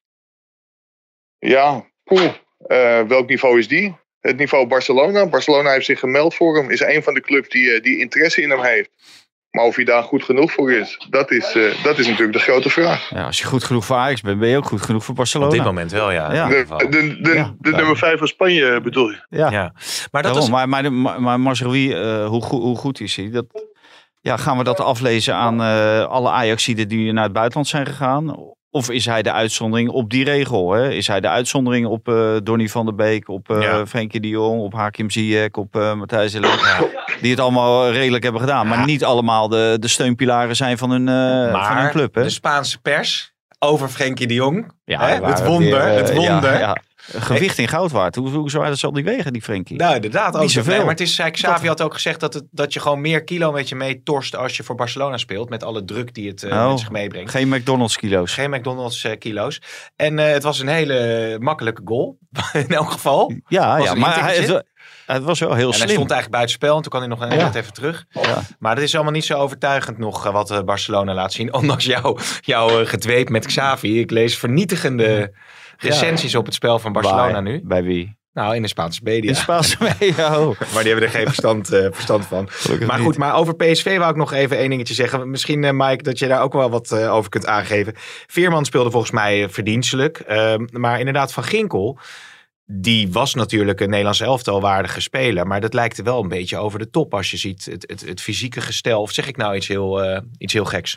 ja, poeh. Uh, welk niveau is die? Het niveau Barcelona. Barcelona heeft zich gemeld voor hem. Is een van de clubs die, uh, die interesse in hem heeft. Maar of hij daar goed genoeg voor is, dat is, uh, dat is natuurlijk de grote vraag. Ja, als je goed genoeg voor Ajax bent, ben je ook goed genoeg voor Barcelona. Op dit moment wel, ja. ja. De, de, de, de, ja. de nummer vijf van Spanje bedoel je? Ja, ja. Maar, dat was... is... maar, maar, maar, maar Mazraoui, uh, hoe, hoe goed is hij? Dat, ja, gaan we dat aflezen aan uh, alle Ajaxiden die naar het buitenland zijn gegaan? Of is hij de uitzondering op die regel? Hè? Is hij de uitzondering op uh, Donny van der Beek, op uh, ja. Frenkie de Jong, op Hakim Ziyech, op uh, Matthijs de Ligt, ja. die het allemaal redelijk hebben gedaan. Ja. Maar niet allemaal de, de steunpilaren zijn van hun, uh, maar van hun club. Hè? De Spaanse pers over Frenkie de Jong. Ja, hè? Het wonder, weer, uh, het wonder. Ja, ja. Gewicht in goud waard. Hoe, hoe zwaar zal die wegen, die Frenkie? Nou, inderdaad. Ook Niet zoveel. nee, maar het is, Xavi had ook gezegd dat, het, dat je gewoon meer kilo met je mee torst als je voor Barcelona speelt. Met alle druk die het uh, oh, met zich meebrengt. Geen McDonald's kilo's. Geen McDonald's uh, kilo's. En uh, het was een hele makkelijke goal. In elk geval. Ja, was ja een maar hij, het, het was wel heel en slim. hij stond eigenlijk buitenspel. En toen kan hij nog Ja. net even terug. Ja. Maar dat is allemaal niet zo overtuigend nog uh, wat uh, Barcelona laat zien. Ondanks jouw jou, uh, gedweep met Xavi. Ik lees vernietigende recensies ja. op het spel van Barcelona bij, nu. Bij wie? Nou, in de Spaanse media. In de Spaanse media, oh. Maar die hebben er geen verstand, uh, verstand van. Gelukkig maar goed, niet. maar over P S V wou ik nog even één dingetje zeggen. Misschien, uh, Mike, dat je daar ook wel wat uh, over kunt aangeven. Veerman speelde volgens mij uh, verdienstelijk. Uh, maar inderdaad, Van Ginkel, die was natuurlijk een Nederlands elftal waardige speler. Maar dat lijkt er wel een beetje over de top als je ziet het, het, het fysieke gestel. Of zeg ik nou iets heel, uh, iets heel geks?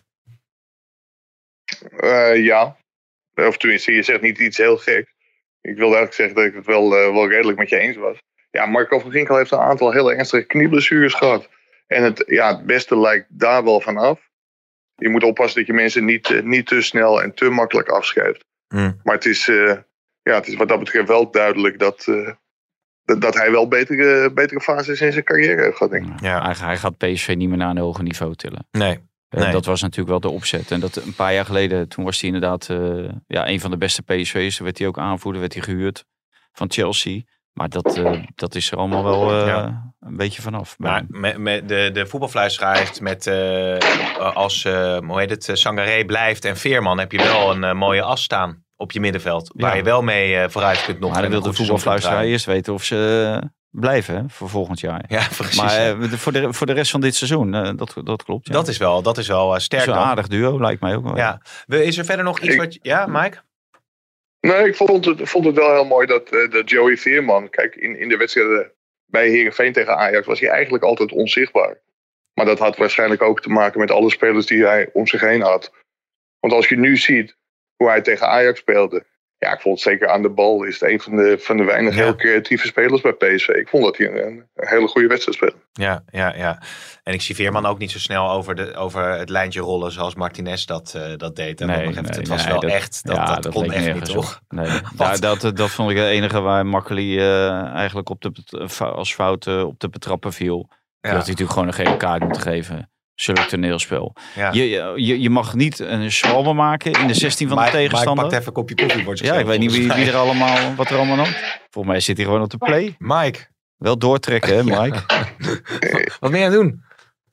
Uh, ja. Of tenminste, je zegt niet iets heel geks. Ik wilde eigenlijk zeggen dat ik het wel, uh, wel redelijk met je eens was. Ja, Marco van Ginkel heeft een aantal heel ernstige knieblessures gehad. En het, ja, het beste lijkt daar wel van af. Je moet oppassen dat je mensen niet, uh, niet te snel en te makkelijk afschrijft. Mm. Maar het is, uh, ja, het is wat dat betreft wel duidelijk dat, uh, dat, dat hij wel betere, betere fases in zijn carrière heeft gehad, denk ik. Ja, hij, hij gaat P S V niet meer naar een hoger niveau tillen. Nee. Nee. Nee. Dat was natuurlijk wel de opzet. En dat een paar jaar geleden, toen was hij inderdaad uh, ja, een van de beste P S V's. Toen werd hij ook aanvoerder, werd hij gehuurd van Chelsea. Maar dat, uh, dat is er allemaal wel uh, ja. een beetje vanaf. Maar met, met de, de voetbalfluisteraar heeft met uh, als uh, hoe heet het, Sangaré blijft en Veerman heb je wel een uh, mooie as staan op je middenveld. Waar ja. je wel mee uh, vooruit kunt nog. Maar dan wil de voetbalfluisteraar eerst weten of ze uh, blijven hè, voor volgend jaar. Ja, precies. Maar uh, voor, de, voor de rest van dit seizoen, uh, dat, dat klopt. Ja. Dat is wel, dat is wel uh, sterk. Dat is een aardig duo, lijkt mij ook wel. Ja. Is er verder nog iets ik, wat... Ja, Mike? Nee, ik vond het, vond het wel heel mooi dat, uh, dat Joey Veerman... Kijk, in, in de wedstrijden bij Heerenveen tegen Ajax was hij eigenlijk altijd onzichtbaar. Maar dat had waarschijnlijk ook te maken met alle spelers die hij om zich heen had. Want als je nu ziet hoe hij tegen Ajax speelde... Ja, ik vond het zeker aan de bal is het een van de, van de weinig ja. heel creatieve spelers bij P S V. Ik vond dat hij een, een hele goede wedstrijd speelde. Ja, ja, ja. En ik zie Veerman ook niet zo snel over, de, over het lijntje rollen zoals Martinez dat, uh, dat deed. En nee, nog even, nee, het was nee, wel dat, echt. Dat, ja, dat, dat kon echt niet, toch? Nee, daar, dat, dat vond ik het enige waar Makkely uh, eigenlijk op de, als fout uh, op te betrappen viel. Ja. Dat hij natuurlijk gewoon een gele kaart moet geven. Zulk toneelspel. Ja. Je, je, je mag niet een schwalbe maken in de zestien van de Mike, tegenstander. Mike pakt even een kopje koffie voor zichzelf. Ja, ik weet niet wie, wie er allemaal, wat er allemaal aan. Volgens mij zit hij gewoon op de play. Mike. Wel doortrekken, hè, Mike? Wat ben je aan het doen?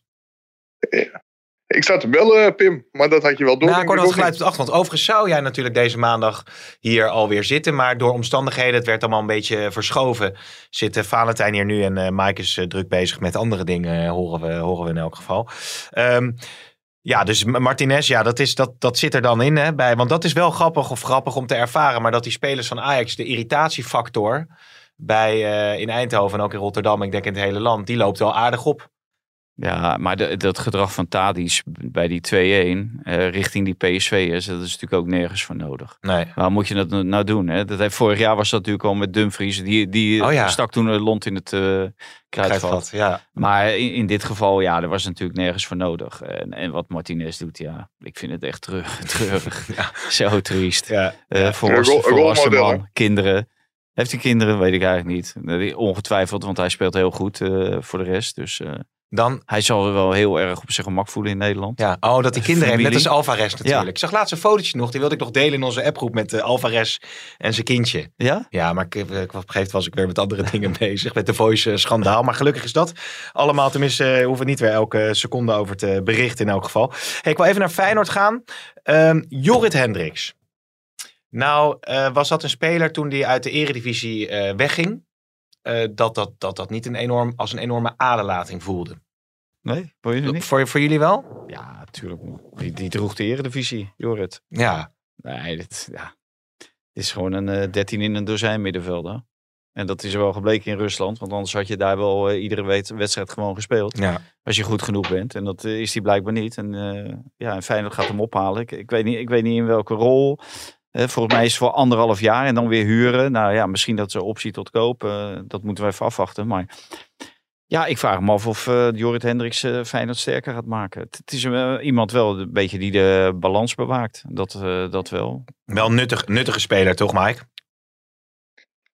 Ja. Ik sta te bellen, Pim, maar dat had je wel door. Nou, ik hoorde wat geluid op de achtergrond. Overigens zou jij natuurlijk deze maandag hier alweer zitten, maar door omstandigheden, het werd allemaal een beetje verschoven, zit uh, Valentijn hier nu en uh, Mike is uh, druk bezig met andere dingen, uh, horen, we, horen we in elk geval. Um, ja, dus Martinez, ja, dat, is, dat, dat zit er dan in, hè, bij, want dat is wel grappig of grappig om te ervaren, maar dat die spelers van Ajax, de irritatiefactor bij uh, in Eindhoven en ook in Rotterdam, ik denk in het hele land, die loopt wel aardig op. Ja, maar de, dat gedrag van Tadic bij die twee-een uh, richting die P S V'ers, dat is natuurlijk ook nergens voor nodig. Nee. Waarom moet je dat nou doen? Hè? Dat heeft, vorig jaar was dat natuurlijk al met Dumfries. Die, die oh ja. stak toen een lont in het uh, kruidvat. Ja. Maar in, in dit geval, ja, er was natuurlijk nergens voor nodig. En, en wat Martinez doet, ja, ik vind het echt treurig. treurig. ja. Zo triest. Ja. Uh, volwassen, ja, volwassen man, kinderen. Heeft hij kinderen? Weet ik eigenlijk niet. Ongetwijfeld, want hij speelt heel goed uh, voor de rest. Dus... Uh, Dan, hij zal wel heel erg op zijn gemak voelen in Nederland. Ja, oh, dat hij kinderen heeft, net als Alvarez natuurlijk. Ja. Ik zag laatst een fotootje nog, die wilde ik nog delen in onze appgroep met uh, Alvarez en zijn kindje. Ja? Ja, maar ik, ik, op een gegeven moment was ik weer met andere dingen bezig, met de Voice schandaal. Maar gelukkig is dat allemaal, tenminste, uh, hoeven we niet weer elke seconde over te berichten in elk geval. Hey, ik wil even naar Feyenoord gaan. Um, Jorrit Hendricks. Nou, uh, was dat een speler toen die uit de eredivisie uh, wegging? Uh, dat, dat, dat dat niet een enorm, als een enorme aderlating voelde. Nee, voor jullie niet? Voor, voor jullie wel? Ja, natuurlijk. Die, die droeg de eredivisie, Jorrit. Ja. Nee, dit, ja. dit is gewoon een uh, dertien in een dozijn middenvelder. En dat is wel gebleken in Rusland. Want anders had je daar wel uh, iedere wedstrijd gewoon gespeeld. Ja. Als je goed genoeg bent. En dat uh, is hij blijkbaar niet. En uh, ja, en Feyenoord gaat hem ophalen. Ik, ik, weet niet, ik weet niet in welke rol... Uh, volgens mij is het voor anderhalf jaar en dan weer huren. Nou ja, misschien dat ze optie tot koop. Uh, dat moeten we even afwachten. Maar ja, ik vraag me af of uh, Jorrit Hendricks uh, Feyenoord sterker gaat maken. Het, het is uh, iemand wel een beetje die de balans bewaakt. Dat, uh, dat wel. Wel nuttig, nuttige speler toch, Mike?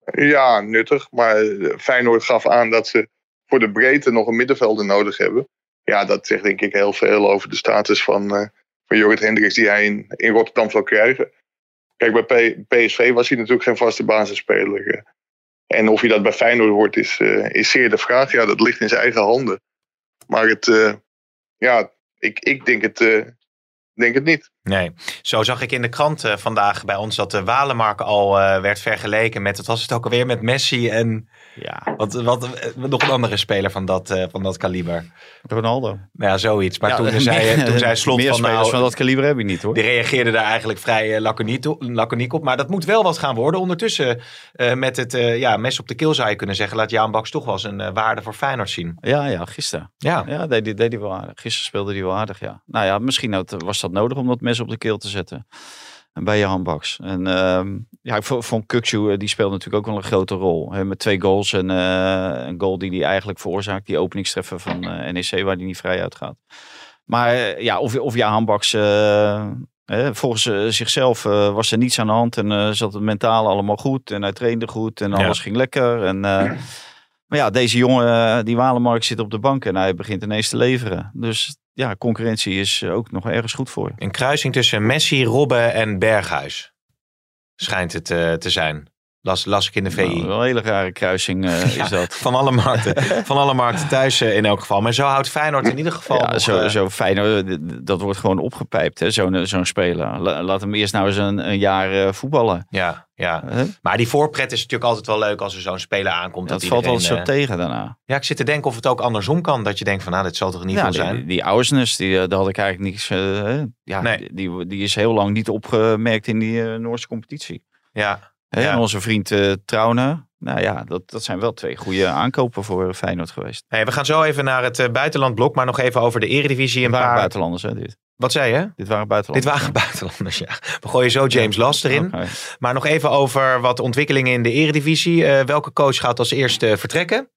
Ja, nuttig. Maar Feyenoord gaf aan dat ze voor de breedte nog een middenvelder nodig hebben. Ja, dat zegt denk ik heel veel over de status van, uh, van Jorrit Hendricks die hij in, in Rotterdam zal krijgen. Kijk, bij P- PSV was hij natuurlijk geen vaste basisspeler. En of hij dat bij Feyenoord wordt is, uh, is zeer de vraag. Ja, dat ligt in zijn eigen handen. Maar het, uh, ja, ik, ik denk het... Uh, denk het niet. Nee, zo zag ik in de krant uh, vandaag bij ons dat de Walemark al uh, werd vergeleken met, wat was het ook alweer, met Messi en ja. wat, wat, nog een andere speler van dat, uh, van dat kaliber. Ronaldo. Ja, zoiets. Maar ja, toen, zei, toen zei Slot meer van spelers nou, van dat kaliber heb je niet hoor. Die reageerde daar eigenlijk vrij uh, laconiek op. Maar dat moet wel wat gaan worden. Ondertussen uh, met het uh, ja, mes op de keel zou je kunnen zeggen, laat Jaan Baks toch wel eens een uh, waarde voor Feyenoord zien. Ja, ja, gisteren. Ja, ja deed, deed hij wel aardig. Gisteren speelde hij wel aardig, ja. Nou ja, misschien was dat nodig om dat mes op de keel te zetten. En bij Jaan Baks. En uh, ja, ik vond Kukçu, die speelde natuurlijk ook wel een grote rol. Hè, met twee goals en uh, een goal die hij eigenlijk veroorzaakt. Die openingstreffer van uh, N E C waar hij niet vrij uitgaat. Maar uh, ja, of, of Jaan Baks... Uh, uh, volgens uh, zichzelf uh, was er niets aan de hand. En uh, zat het mentaal allemaal goed. En hij trainde goed. En alles ja. ging lekker. En... Uh, Maar ja, deze jongen, die Walemark zit op de bank en hij begint ineens te leveren. Dus ja, concurrentie is ook nog ergens goed voor. Een kruising tussen Messi, Robben en Berghuis schijnt het uh, te zijn. Las, las ik in de V I. Nou, wel een hele rare kruising uh, ja, is dat. Van alle markten, van alle markten thuis uh, in elk geval. Maar zo houdt Feyenoord in ieder geval ja, nog, zo, uh, zo Feyenoord, dat wordt gewoon opgepijpt, hè, zo'n, zo'n speler. La, laat hem eerst nou eens een, een jaar uh, voetballen. Ja, ja. Huh? Maar die voorpret is natuurlijk altijd wel leuk als er zo'n speler aankomt. Ja, dat dat valt iedereen, altijd zo uh, tegen daarna. Ja, ik zit te denken of het ook andersom kan. Dat je denkt van, nou, dit zal toch niet ja, veel die, zijn. Die, die Aursnes, die, daar had ik eigenlijk niks... Uh, ja, nee. die, die is heel lang niet opgemerkt in die uh, Noorse competitie. Ja. He, ja. En onze vriend uh, Trauner. Nou ja, dat, dat zijn wel twee goede aankopen voor Feyenoord geweest. Hey, we gaan zo even naar het uh, buitenlandblok, maar nog even over de Eredivisie. Een dit waren paar buitenlanders, hè, dit. Wat zei je? Dit waren buitenlanders. Dit waren buitenlanders, ja. We gooien zo James Last erin. Okay. Maar nog even over wat ontwikkelingen in de Eredivisie. Uh, welke coach gaat als eerste vertrekken?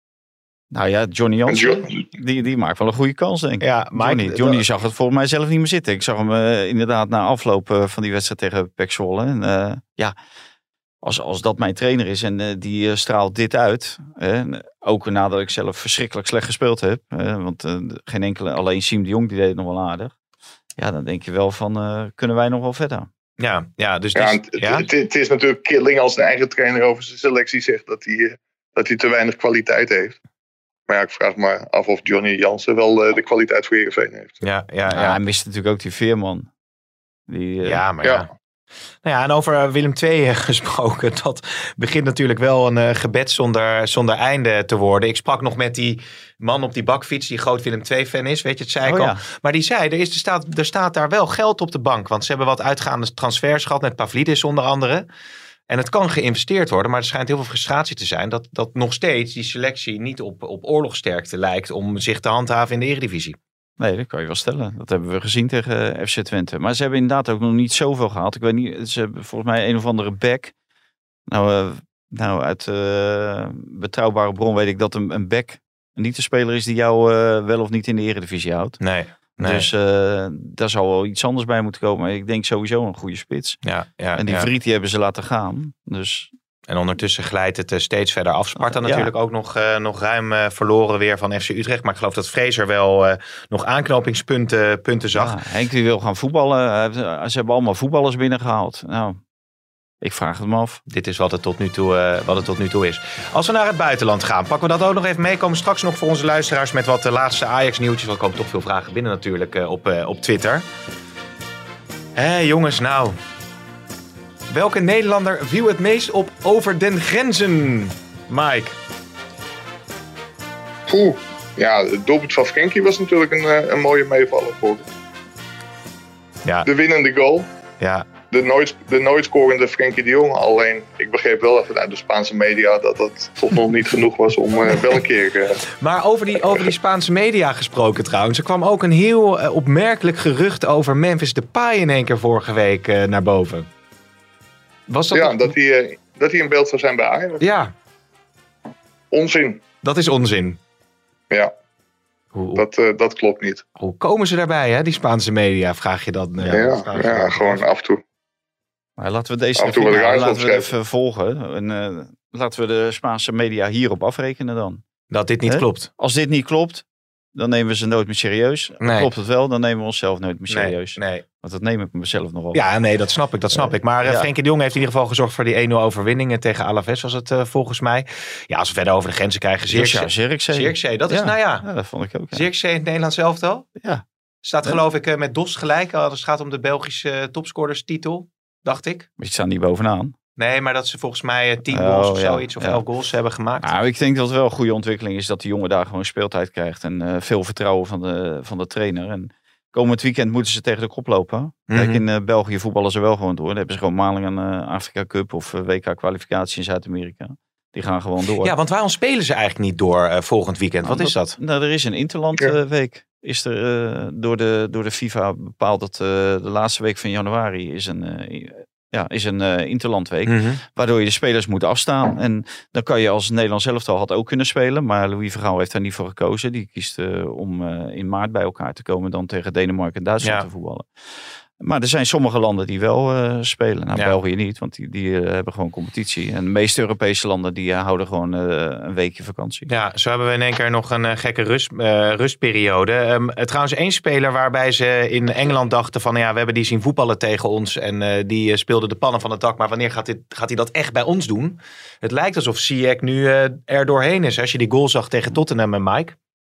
Nou ja, Johnny Jansen, die, die maakt wel een goede kans, denk ik. Ja, Mike, Johnny, Johnny zag het volgens mij zelf niet meer zitten. Ik zag hem uh, inderdaad na afloop uh, van die wedstrijd tegen P E C Zwolle. En uh, ja... Als, als dat mijn trainer is en uh, die uh, straalt dit uit. Uh, ook nadat ik zelf verschrikkelijk slecht gespeeld heb. Uh, want uh, geen enkele, alleen Siem de Jong die deed het nog wel aardig. Ja, dan denk je wel van, uh, kunnen wij nog wel verder? Ja, ja dus... Ja, die, het, ja? Het, het is natuurlijk killing als een eigen trainer over zijn selectie zegt dat hij, uh, dat hij te weinig kwaliteit heeft. Maar ja, ik vraag me af of Johnny Jansen wel uh, de kwaliteit voor Heerenveen heeft. Ja, ja, ja. ja, hij mist natuurlijk ook die Veerman. Die, uh, ja, maar ja. ja. Nou ja, en over Willem twee gesproken, dat begint natuurlijk wel een uh, gebed zonder, zonder einde te worden. Ik sprak nog met die man op die bakfiets die groot Willem twee fan is, weet je, het zei ik oh, al. ja. Maar die zei, er, is, er, staat, er staat daar wel geld op de bank, want ze hebben wat uitgaande transfers gehad, met Pavlidis onder andere. En het kan geïnvesteerd worden, maar er schijnt heel veel frustratie te zijn dat, dat nog steeds die selectie niet op, op oorlogsterkte lijkt om zich te handhaven in de Eredivisie. Nee, dat kan je wel stellen. Dat hebben we gezien tegen F C Twente. Maar ze hebben inderdaad ook nog niet zoveel gehaald. Ik weet niet, ze hebben volgens mij een of andere back. Nou, uh, nou uit uh, betrouwbare bron weet ik dat een, een back niet de speler is die jou uh, wel of niet in de Eredivisie houdt. Nee. nee. Dus uh, daar zal wel iets anders bij moeten komen. Ik denk sowieso een goede spits. Ja, ja, en die ja. Vriet die hebben ze laten gaan. Dus... En ondertussen glijdt het uh, steeds verder af. Sparta ja. natuurlijk ook nog, uh, nog ruim uh, verloren weer van F C Utrecht. Maar ik geloof dat Fraser wel uh, nog aanknopingspunten punten zag. Ja, Henk die wil gaan voetballen. Ze hebben allemaal voetballers binnengehaald. Nou, ik vraag het me af. Dit is wat het tot nu toe, uh, wat het tot nu toe is. Als we naar het buitenland gaan, pakken we dat ook nog even mee. Komen straks nog voor onze luisteraars met wat de laatste Ajax nieuwtjes. Er komen toch veel vragen binnen natuurlijk uh, op, uh, op Twitter. Hé hey, jongens, nou... Welke Nederlander viel het meest op over den grenzen? Mike. Poeh. Ja, het doelpunt van Frenkie was natuurlijk een, een mooie meevaller voor. Ja. De winnende goal. Ja. De nooit, de nooit scorende Frenkie de Jong. Alleen, ik begreep wel even uit de Spaanse media dat dat toch nog niet genoeg was om uh, wel een keer... Uh... Maar over die, over die Spaanse media gesproken trouwens. Er kwam ook een heel uh, opmerkelijk gerucht over Memphis Depay in één keer vorige week uh, naar boven. Was dat ja, een... dat hij, uh, dat hij in beeld zou zijn bij Ajax. Ja. Onzin. Dat is onzin. Ja. Hoe, dat, uh, dat klopt niet. Hoe komen ze daarbij, hè? Die Spaanse media, vraag je dan. Uh, ja, ja, ja gewoon af en toe. Maar laten we deze even, laten we even volgen. En, uh, laten we de Spaanse media hierop afrekenen dan. Dat dit niet Hè? klopt. Als dit niet klopt, dan nemen we ze nooit meer serieus. Nee. Klopt het wel, dan nemen we onszelf nooit meer serieus. Nee, nee. Want dat neem ik mezelf nog wel. Ja, nee, dat snap ik, dat snap ik. Maar uh, Ja. Frenkie de Jong heeft in ieder geval gezorgd voor die één nul overwinning tegen Alaves, was het uh, volgens mij. Ja, als we verder over de grenzen krijgen. Zirkzee. Ja, Zirkzee. Zirkzee, dat is, Ja. nou ja. Ja, dat vond ik ook. Ja. Zirkzee in het Nederlands elftal. Ja. Staat Ja. geloof ik uh, met Dos gelijk. Als het gaat om de Belgische uh, topscorerstitel, dacht ik. Maar je staat niet bovenaan. Nee, maar dat ze volgens mij uh, tien Oh, goals of ja. zoiets, of Ja. elf goals hebben gemaakt. Nou, ik denk dat het wel een goede ontwikkeling is dat die jongen daar gewoon speeltijd krijgt. En uh, veel vertrouwen van de, van de trainer. En komend weekend moeten ze tegen de kop lopen. Kijk, Mhm. in uh, België voetballen ze wel gewoon door. Dan hebben ze gewoon maling aan uh, Afrika Cup of uh, W K kwalificatie in Zuid-Amerika. Die gaan gewoon door. Ja, want waarom spelen ze eigenlijk niet door uh, volgend weekend? Nou, Wat is dat? Nou, er is een Interland uh, week. Is er uh, door, de, door de FIFA bepaald dat uh, de laatste week van januari is een, uh, ja, is een uh, Interlandweek. Mhm. Waardoor je de spelers moet afstaan. En dan kan je als Nederlands elftal had ook kunnen spelen. Maar Louis van Gaal heeft daar niet voor gekozen. Die kiest uh, om uh, in maart bij elkaar te komen. Dan tegen Denemarken en Duitsland Ja. te voetballen. Maar er zijn sommige landen die wel uh, spelen. Nou, Ja. België niet, want die, die uh, hebben gewoon competitie. En de meeste Europese landen die uh, houden gewoon uh, een weekje vakantie. Ja, zo hebben we in één keer nog een uh, gekke rust, uh, rustperiode. Um, uh, trouwens, één speler waarbij ze in Engeland dachten van... ja, we hebben die zien voetballen tegen ons en uh, die uh, speelde de pannen van het dak. Maar wanneer gaat, dit, gaat hij dat echt bij ons doen? Het lijkt alsof Ziyech nu uh, er doorheen is. Als je die goal zag tegen Tottenham en Mike.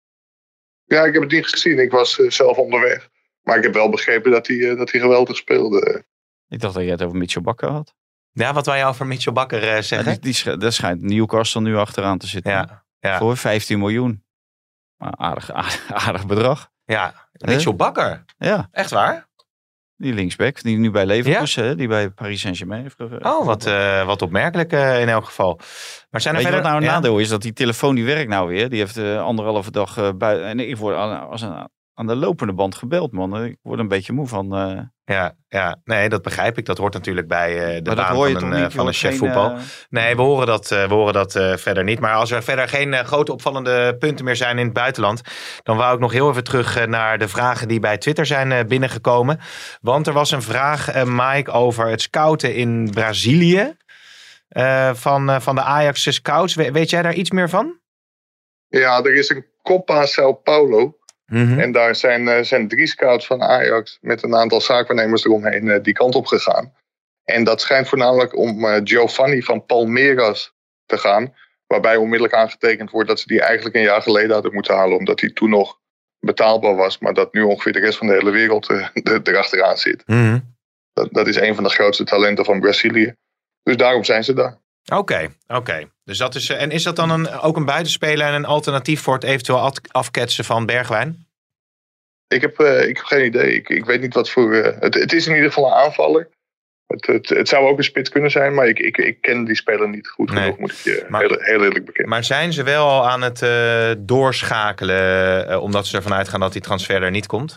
Ja, ik heb het niet gezien. Ik was uh, zelf onderweg. Maar ik heb wel begrepen dat hij, uh, dat hij geweldig speelde. Ik dacht dat je het over Mitchell Bakker had. Ja, wat wij jou over Mitchell Bakker uh, Ja, zeggen? die, die, sch- daar schijnt Newcastle nu achteraan te zitten. Ja, ja. Voor vijftien miljoen. Maar aardig, aardig, aardig bedrag. Ja, Mitchell Bakker. Ja, Echt waar? die linksback. Die nu bij Leverkusen, hè, die bij Paris Saint-Germain heeft ge- Oh, wat, uh, wat opmerkelijk uh, in elk geval. Maar zijn er Weet je verder... wat nou een ja? nadeel is? Dat die telefoon die werkt nou weer. Die heeft uh, anderhalve dag uh, buiten. En ik word aan, als een, aan de lopende band gebeld, man. Ik word een beetje moe van. Uh, Ja, ja, nee, dat begrijp ik. Dat hoort natuurlijk bij uh, de maar dat baan hoor je van toch een, uh, niet? van een Je chef hoort voetbal. geen, uh, Nee, we horen dat, uh, we horen dat uh, verder niet. Maar als er verder geen uh, grote opvallende punten meer zijn in het buitenland, dan wou ik nog heel even terug uh, naar de vragen die bij Twitter zijn uh, binnengekomen. Want er was een vraag, uh, Mike, over het scouten in Brazilië uh, van, uh, van de Ajax scouts. We, weet jij daar iets meer van? Ja, er is een Copa Sao Paulo. Mm-hmm. En daar zijn, uh, zijn drie scouts van Ajax met een aantal zaakwaarnemers eromheen uh, die kant op gegaan. En dat schijnt voornamelijk om uh, Giovanni van Palmeiras te gaan. Waarbij onmiddellijk aangetekend wordt dat ze die eigenlijk een jaar geleden hadden moeten halen. Omdat hij toen nog betaalbaar was. Maar dat nu ongeveer de rest van de hele wereld uh, erachteraan zit. Mm-hmm. Dat, dat is een van de grootste talenten van Brazilië. Dus daarom zijn ze daar. Oké, okay, oké. Okay. Dus dat is, en is dat dan een, ook een buitenspeler en een alternatief voor het eventueel afketsen van Bergwijn? Ik heb, uh, ik heb geen idee. Ik, ik weet niet wat voor... Uh, het, het is in ieder geval een aanvaller. Het, het, het zou ook een spits kunnen zijn, maar ik, ik, ik ken die speler niet goed nee. genoeg, moet ik je maar, heel, heel eerlijk bekennen. Maar zijn ze wel al aan het uh, doorschakelen, uh, omdat ze ervan uitgaan dat die transfer er niet komt?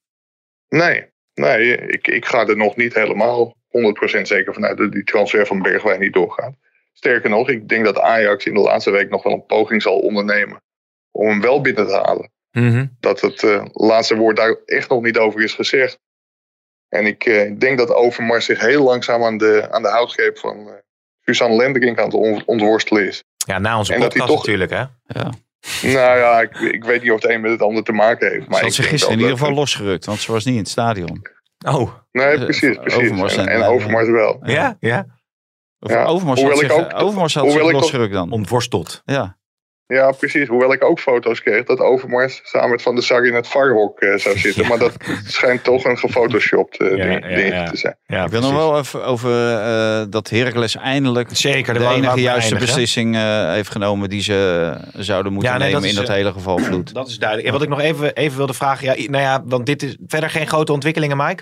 Nee, nee ik, ik ga er nog niet helemaal honderd procent zeker vanuit dat die transfer van Bergwijn niet doorgaat. Sterker nog, ik denk dat Ajax in de laatste week nog wel een poging zal ondernemen om hem wel binnen te halen. Mm-hmm. Dat het uh, laatste woord daar echt nog niet over is gezegd. En ik uh, denk dat Overmars zich heel langzaam aan de, aan de houtgreep van uh, Suzanne Lendering aan het on- ontworstelen is. Ja, na onze en podcast toch, natuurlijk, hè? Ja. Nou ja, ik, ik weet niet of het een met het ander te maken heeft. Maar ze had ik ze denk gisteren in wel ieder geval dat, losgerukt, want ze was niet in het stadion. Oh. Nee, precies, precies. Overmars en, en en, Overmars wel. Ja, ja. Of Ja, Overmars hoewel had ik zich, ook- Overmars had hoewel zich ik ook- losgerukt dan. Ontworsteld. Ja. Ja, precies. Hoewel ik ook foto's kreeg dat Overmars samen met Van der Sar in het varhok uh, zou zitten. Ja. Maar dat schijnt toch een gefotoshopt uh, Ja, ding, ja, dingetje ja. te zijn. Ja, Ik wil nog wel even over uh, dat Heracles eindelijk Zeker, de daar wou ik enige wel juiste eindigen. beslissing uh, heeft genomen die ze uh, zouden moeten Ja, nee, nemen dat is, in dat uh, hele geval Vloed. Dat is duidelijk. En wat ik nog even, even wilde vragen. Ja, nou ja, want dit is verder geen grote ontwikkelingen, Mike?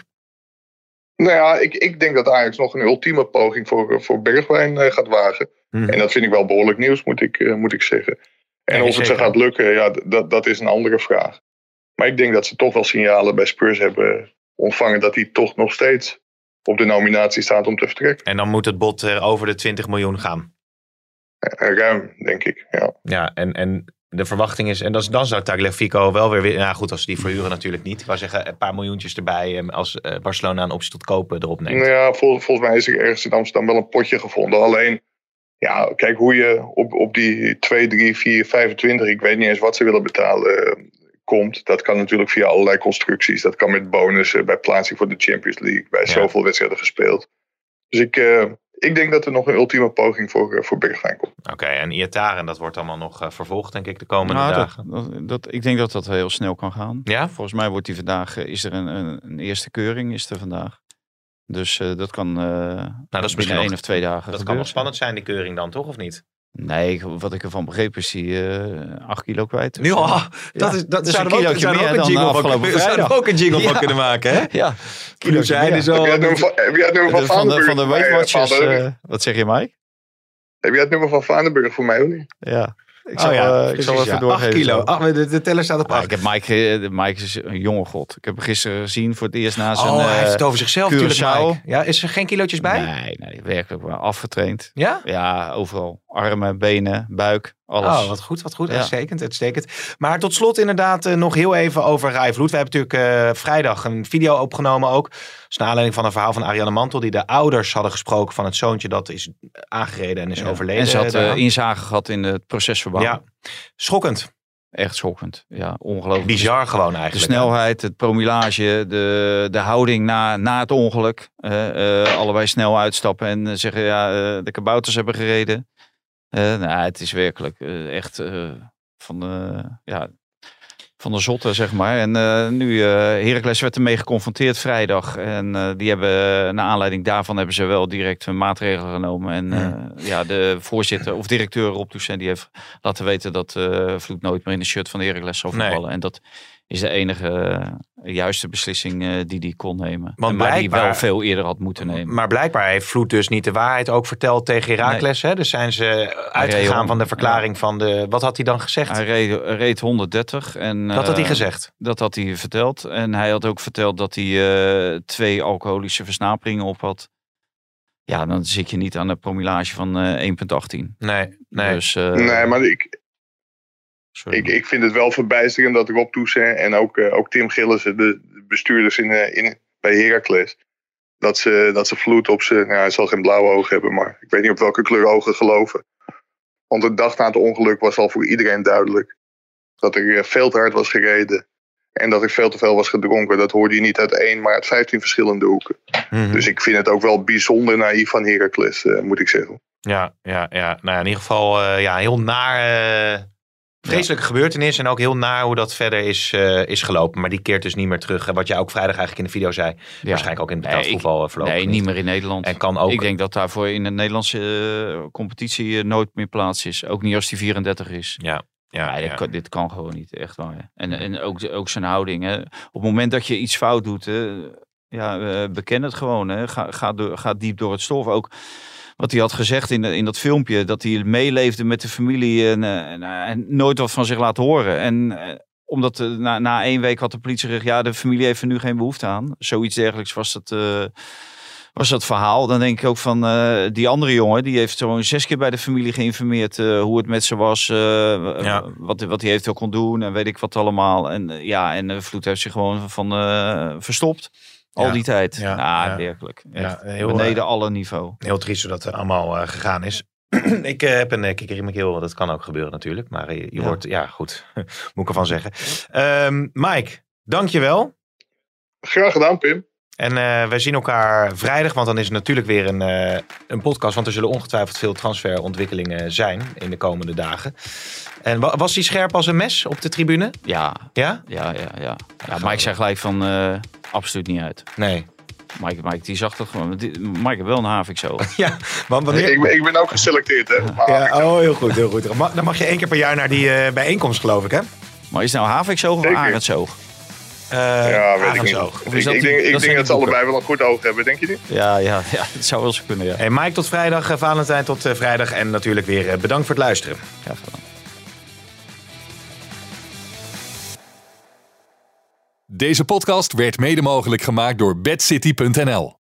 Nou ja, ik, ik denk dat Ajax nog een ultieme poging voor, voor Bergwijn uh, gaat wagen. Mm-hmm. En dat vind ik wel behoorlijk nieuws, moet ik, uh, moet ik zeggen. En Ja, of het ze zeker. gaat lukken, ja, d- dat, dat is een andere vraag. Maar ik denk dat ze toch wel signalen bij Spurs hebben ontvangen dat hij toch nog steeds op de nominatie staat om te vertrekken. En dan moet het bod uh, over de twintig miljoen gaan. Uh, ruim, denk ik. Ja. Ja, en, en de verwachting is... En dat is, dan zou Tagliafico wel weer... weer nou goed, als ze die verhuren natuurlijk niet. Ik wou zeggen, een paar miljoentjes erbij... Um, als uh, Barcelona een optie tot kopen erop neemt. Nou ja, vol, volgens mij is er ergens in Amsterdam wel een potje gevonden. Alleen, Ja, kijk hoe je op, op die twee, drie, vier, vijfentwintig, ik weet niet eens wat ze willen betalen, uh, komt. Dat kan natuurlijk via allerlei constructies. Dat kan met bonussen, bij plaatsing voor de Champions League, bij ja. zoveel wedstrijden gespeeld. Dus ik, uh, ik denk dat er nog een ultieme poging voor, uh, voor Bergwijn komt. Oké, okay, en Iataren, dat wordt allemaal nog uh, vervolgd, denk ik, de komende nou, dagen. Dat, dat, dat, ik denk dat dat heel snel kan gaan. Ja? Volgens mij wordt die vandaag, uh, is er een, een, een eerste keuring, is er vandaag. Dus uh, dat kan uh, nou, dat is binnen één of twee dagen Dat gebeuren. kan wel spannend zijn, die keuring dan, toch? Of niet? Nee, wat ik ervan begreep is die uh, acht kilo kwijt. Nu al, dat, is, dat dus zouden we ook, zou ook, ook een jingle van kunnen maken, hè? Ja, kilo zijn is al... Heb je het nummer van Vaandenburg? Van de Weight Watchers, uh, wat zeg je, Mike? Heb je het nummer van Vaandenburg voor mij, of niet? Ja. Ik zal, oh ja, uh, ik zal even ja. doorgeven. acht kilo. Ach, de, de teller staat op acht. Ik heb Mike, Mike is een jonge god. Ik heb hem gisteren gezien voor het eerst na zijn Oh, hij heeft het uh, over zichzelf natuurlijk, Mike. Ja, is er geen kilootjes bij? Nee, nee, werkelijk wel afgetraind. Ja? Ja, overal. Armen, benen, buik, alles. Oh, wat goed, wat goed. Ja. Uitstekend, uitstekend. Maar tot slot inderdaad uh, nog heel even over Rai Vloed. We hebben natuurlijk uh, vrijdag een video opgenomen ook. Dat is naar aanleiding van een verhaal van Ariane Mantel, die de ouders hadden gesproken van het zoontje dat is aangereden en is ja. overleden. En ze had uh, inzage gehad in het procesverbaal. Ja, schokkend. Echt schokkend. Ja, ongelooflijk. Bizar gewoon eigenlijk. De snelheid, het promillage, de, de houding na, na het ongeluk. Uh, uh, allebei snel uitstappen en uh, zeggen ja, uh, de kabouters hebben gereden. Uh, nou, het is werkelijk uh, echt uh, van, de, ja, van de zotte, zeg maar. En uh, nu, uh, Heracles werd ermee geconfronteerd vrijdag. En uh, die hebben, uh, naar aanleiding daarvan hebben ze wel direct een maatregel genomen. En uh, hmm. ja, de voorzitter of directeur Rob Toussaint, die heeft laten weten dat uh, Vloed nooit meer in de shirt van de Heracles zal voetballen. Nee. En dat is de enige uh, juiste beslissing uh, die hij kon nemen. Want en maar die wel veel eerder had moeten nemen. Maar blijkbaar heeft Vloed dus niet de waarheid ook verteld tegen Heracles. Nee. Hè? Dus zijn ze uitgegaan reed, van de verklaring ja. van de... Wat had hij dan gezegd? Hij reed, reed honderddertig. En, dat had hij gezegd? Uh, dat had hij verteld. En hij had ook verteld dat hij uh, twee alcoholische versnaperingen op had. Ja, dan zit je niet aan een promillage van uh, één komma achttien. Nee, nee. Dus, uh, nee, maar ik... Ik, ik vind het wel verbijsterend dat Rob Toussaint en ook, uh, ook Tim Gillissen, de bestuurders in, uh, in, bij Heracles, dat ze, dat ze Vloed op zijn, nou, hij zal geen blauwe ogen hebben, maar ik weet niet op welke kleur ogen geloven. Want de dag na het ongeluk was al voor iedereen duidelijk dat er uh, veel te hard was gereden en dat er veel te veel was gedronken. Dat hoorde je niet uit één, maar uit vijftien verschillende hoeken. Mm-hmm. Dus ik vind het ook wel bijzonder naïef van Heracles, uh, moet ik zeggen. Ja, ja, ja. Nou ja, in ieder geval uh, ja, heel naar... Uh... Vreselijke ja. gebeurtenis en ook heel naar hoe dat verder is, uh, is gelopen. Maar die keert dus niet meer terug. Wat jij ook vrijdag eigenlijk in de video zei. Ja. Waarschijnlijk ook in het betaald nee, voetbal verlopen. Nee, niet meer in Nederland. En kan ook... Ik denk dat daarvoor in de Nederlandse uh, competitie uh, nooit meer plaats is. Ook niet als die vierendertig is. Ja. Ja, nee, dit, ja. kan, dit kan gewoon niet, echt waar. En, en ook, ook zijn houding. Hè. Op het moment dat je iets fout doet, hè, ja, uh, beken het gewoon. Hè. Ga, ga, door, ga diep door het stof. Ook... Wat hij had gezegd in, in dat filmpje, dat hij meeleefde met de familie en, en, en nooit wat van zich laat horen. En uh, omdat uh, na, na één week had de politie gezegd, ja, de familie heeft er nu geen behoefte aan. Zoiets dergelijks was dat, uh, was dat verhaal. Dan denk ik ook van uh, die andere jongen, die heeft zo'n zes keer bij de familie geïnformeerd uh, hoe het met ze was. Uh, ja. wat, wat hij eventueel kon doen en weet ik wat allemaal. En uh, ja, en uh, Vloed heeft zich gewoon van uh, verstopt. Al ja, die tijd. Ja, nou, ja. werkelijk. Ja, heel, beneden uh, alle niveau. Heel triest hoe dat uh, allemaal uh, gegaan is. ik uh, heb een uh, kikker in mijn keel, want dat kan ook gebeuren natuurlijk. Maar uh, je ja. hoort, ja goed, moet ik ervan zeggen. Um, Mike, dankjewel. Graag gedaan, Pim. En uh, wij zien elkaar vrijdag, want dan is het natuurlijk weer een, uh, een podcast. Want er zullen ongetwijfeld veel transferontwikkelingen zijn in de komende dagen. En was hij scherp als een mes op de tribune? Ja. Ja? Ja, ja, ja. ja Mike zei gelijk van, uh, absoluut niet uit. Nee. Mike, Mike die zag toch gewoon. Mike heeft wel een havikzoog. Ja, want wanneer... ik, ben, ik ben ook geselecteerd, hè? Ja, oh, heel goed, heel goed. Dan mag je één keer per jaar naar die uh, bijeenkomst, geloof ik, hè? Maar is het nou havikzoog of arendzoog? Uh, ja, weet ik niet. Of ik, dat, ik denk, ik dat, denk dat ze allebei wel een goed oog hebben, denk je niet? Ja, ja, ja, het zou wel zo kunnen, ja. Hey, Mike, tot vrijdag. Uh, Valentijn, tot uh, vrijdag. En natuurlijk weer uh, bedankt voor het luisteren. Ja, gedaan. Deze podcast werd mede mogelijk gemaakt door bedcity punt n l.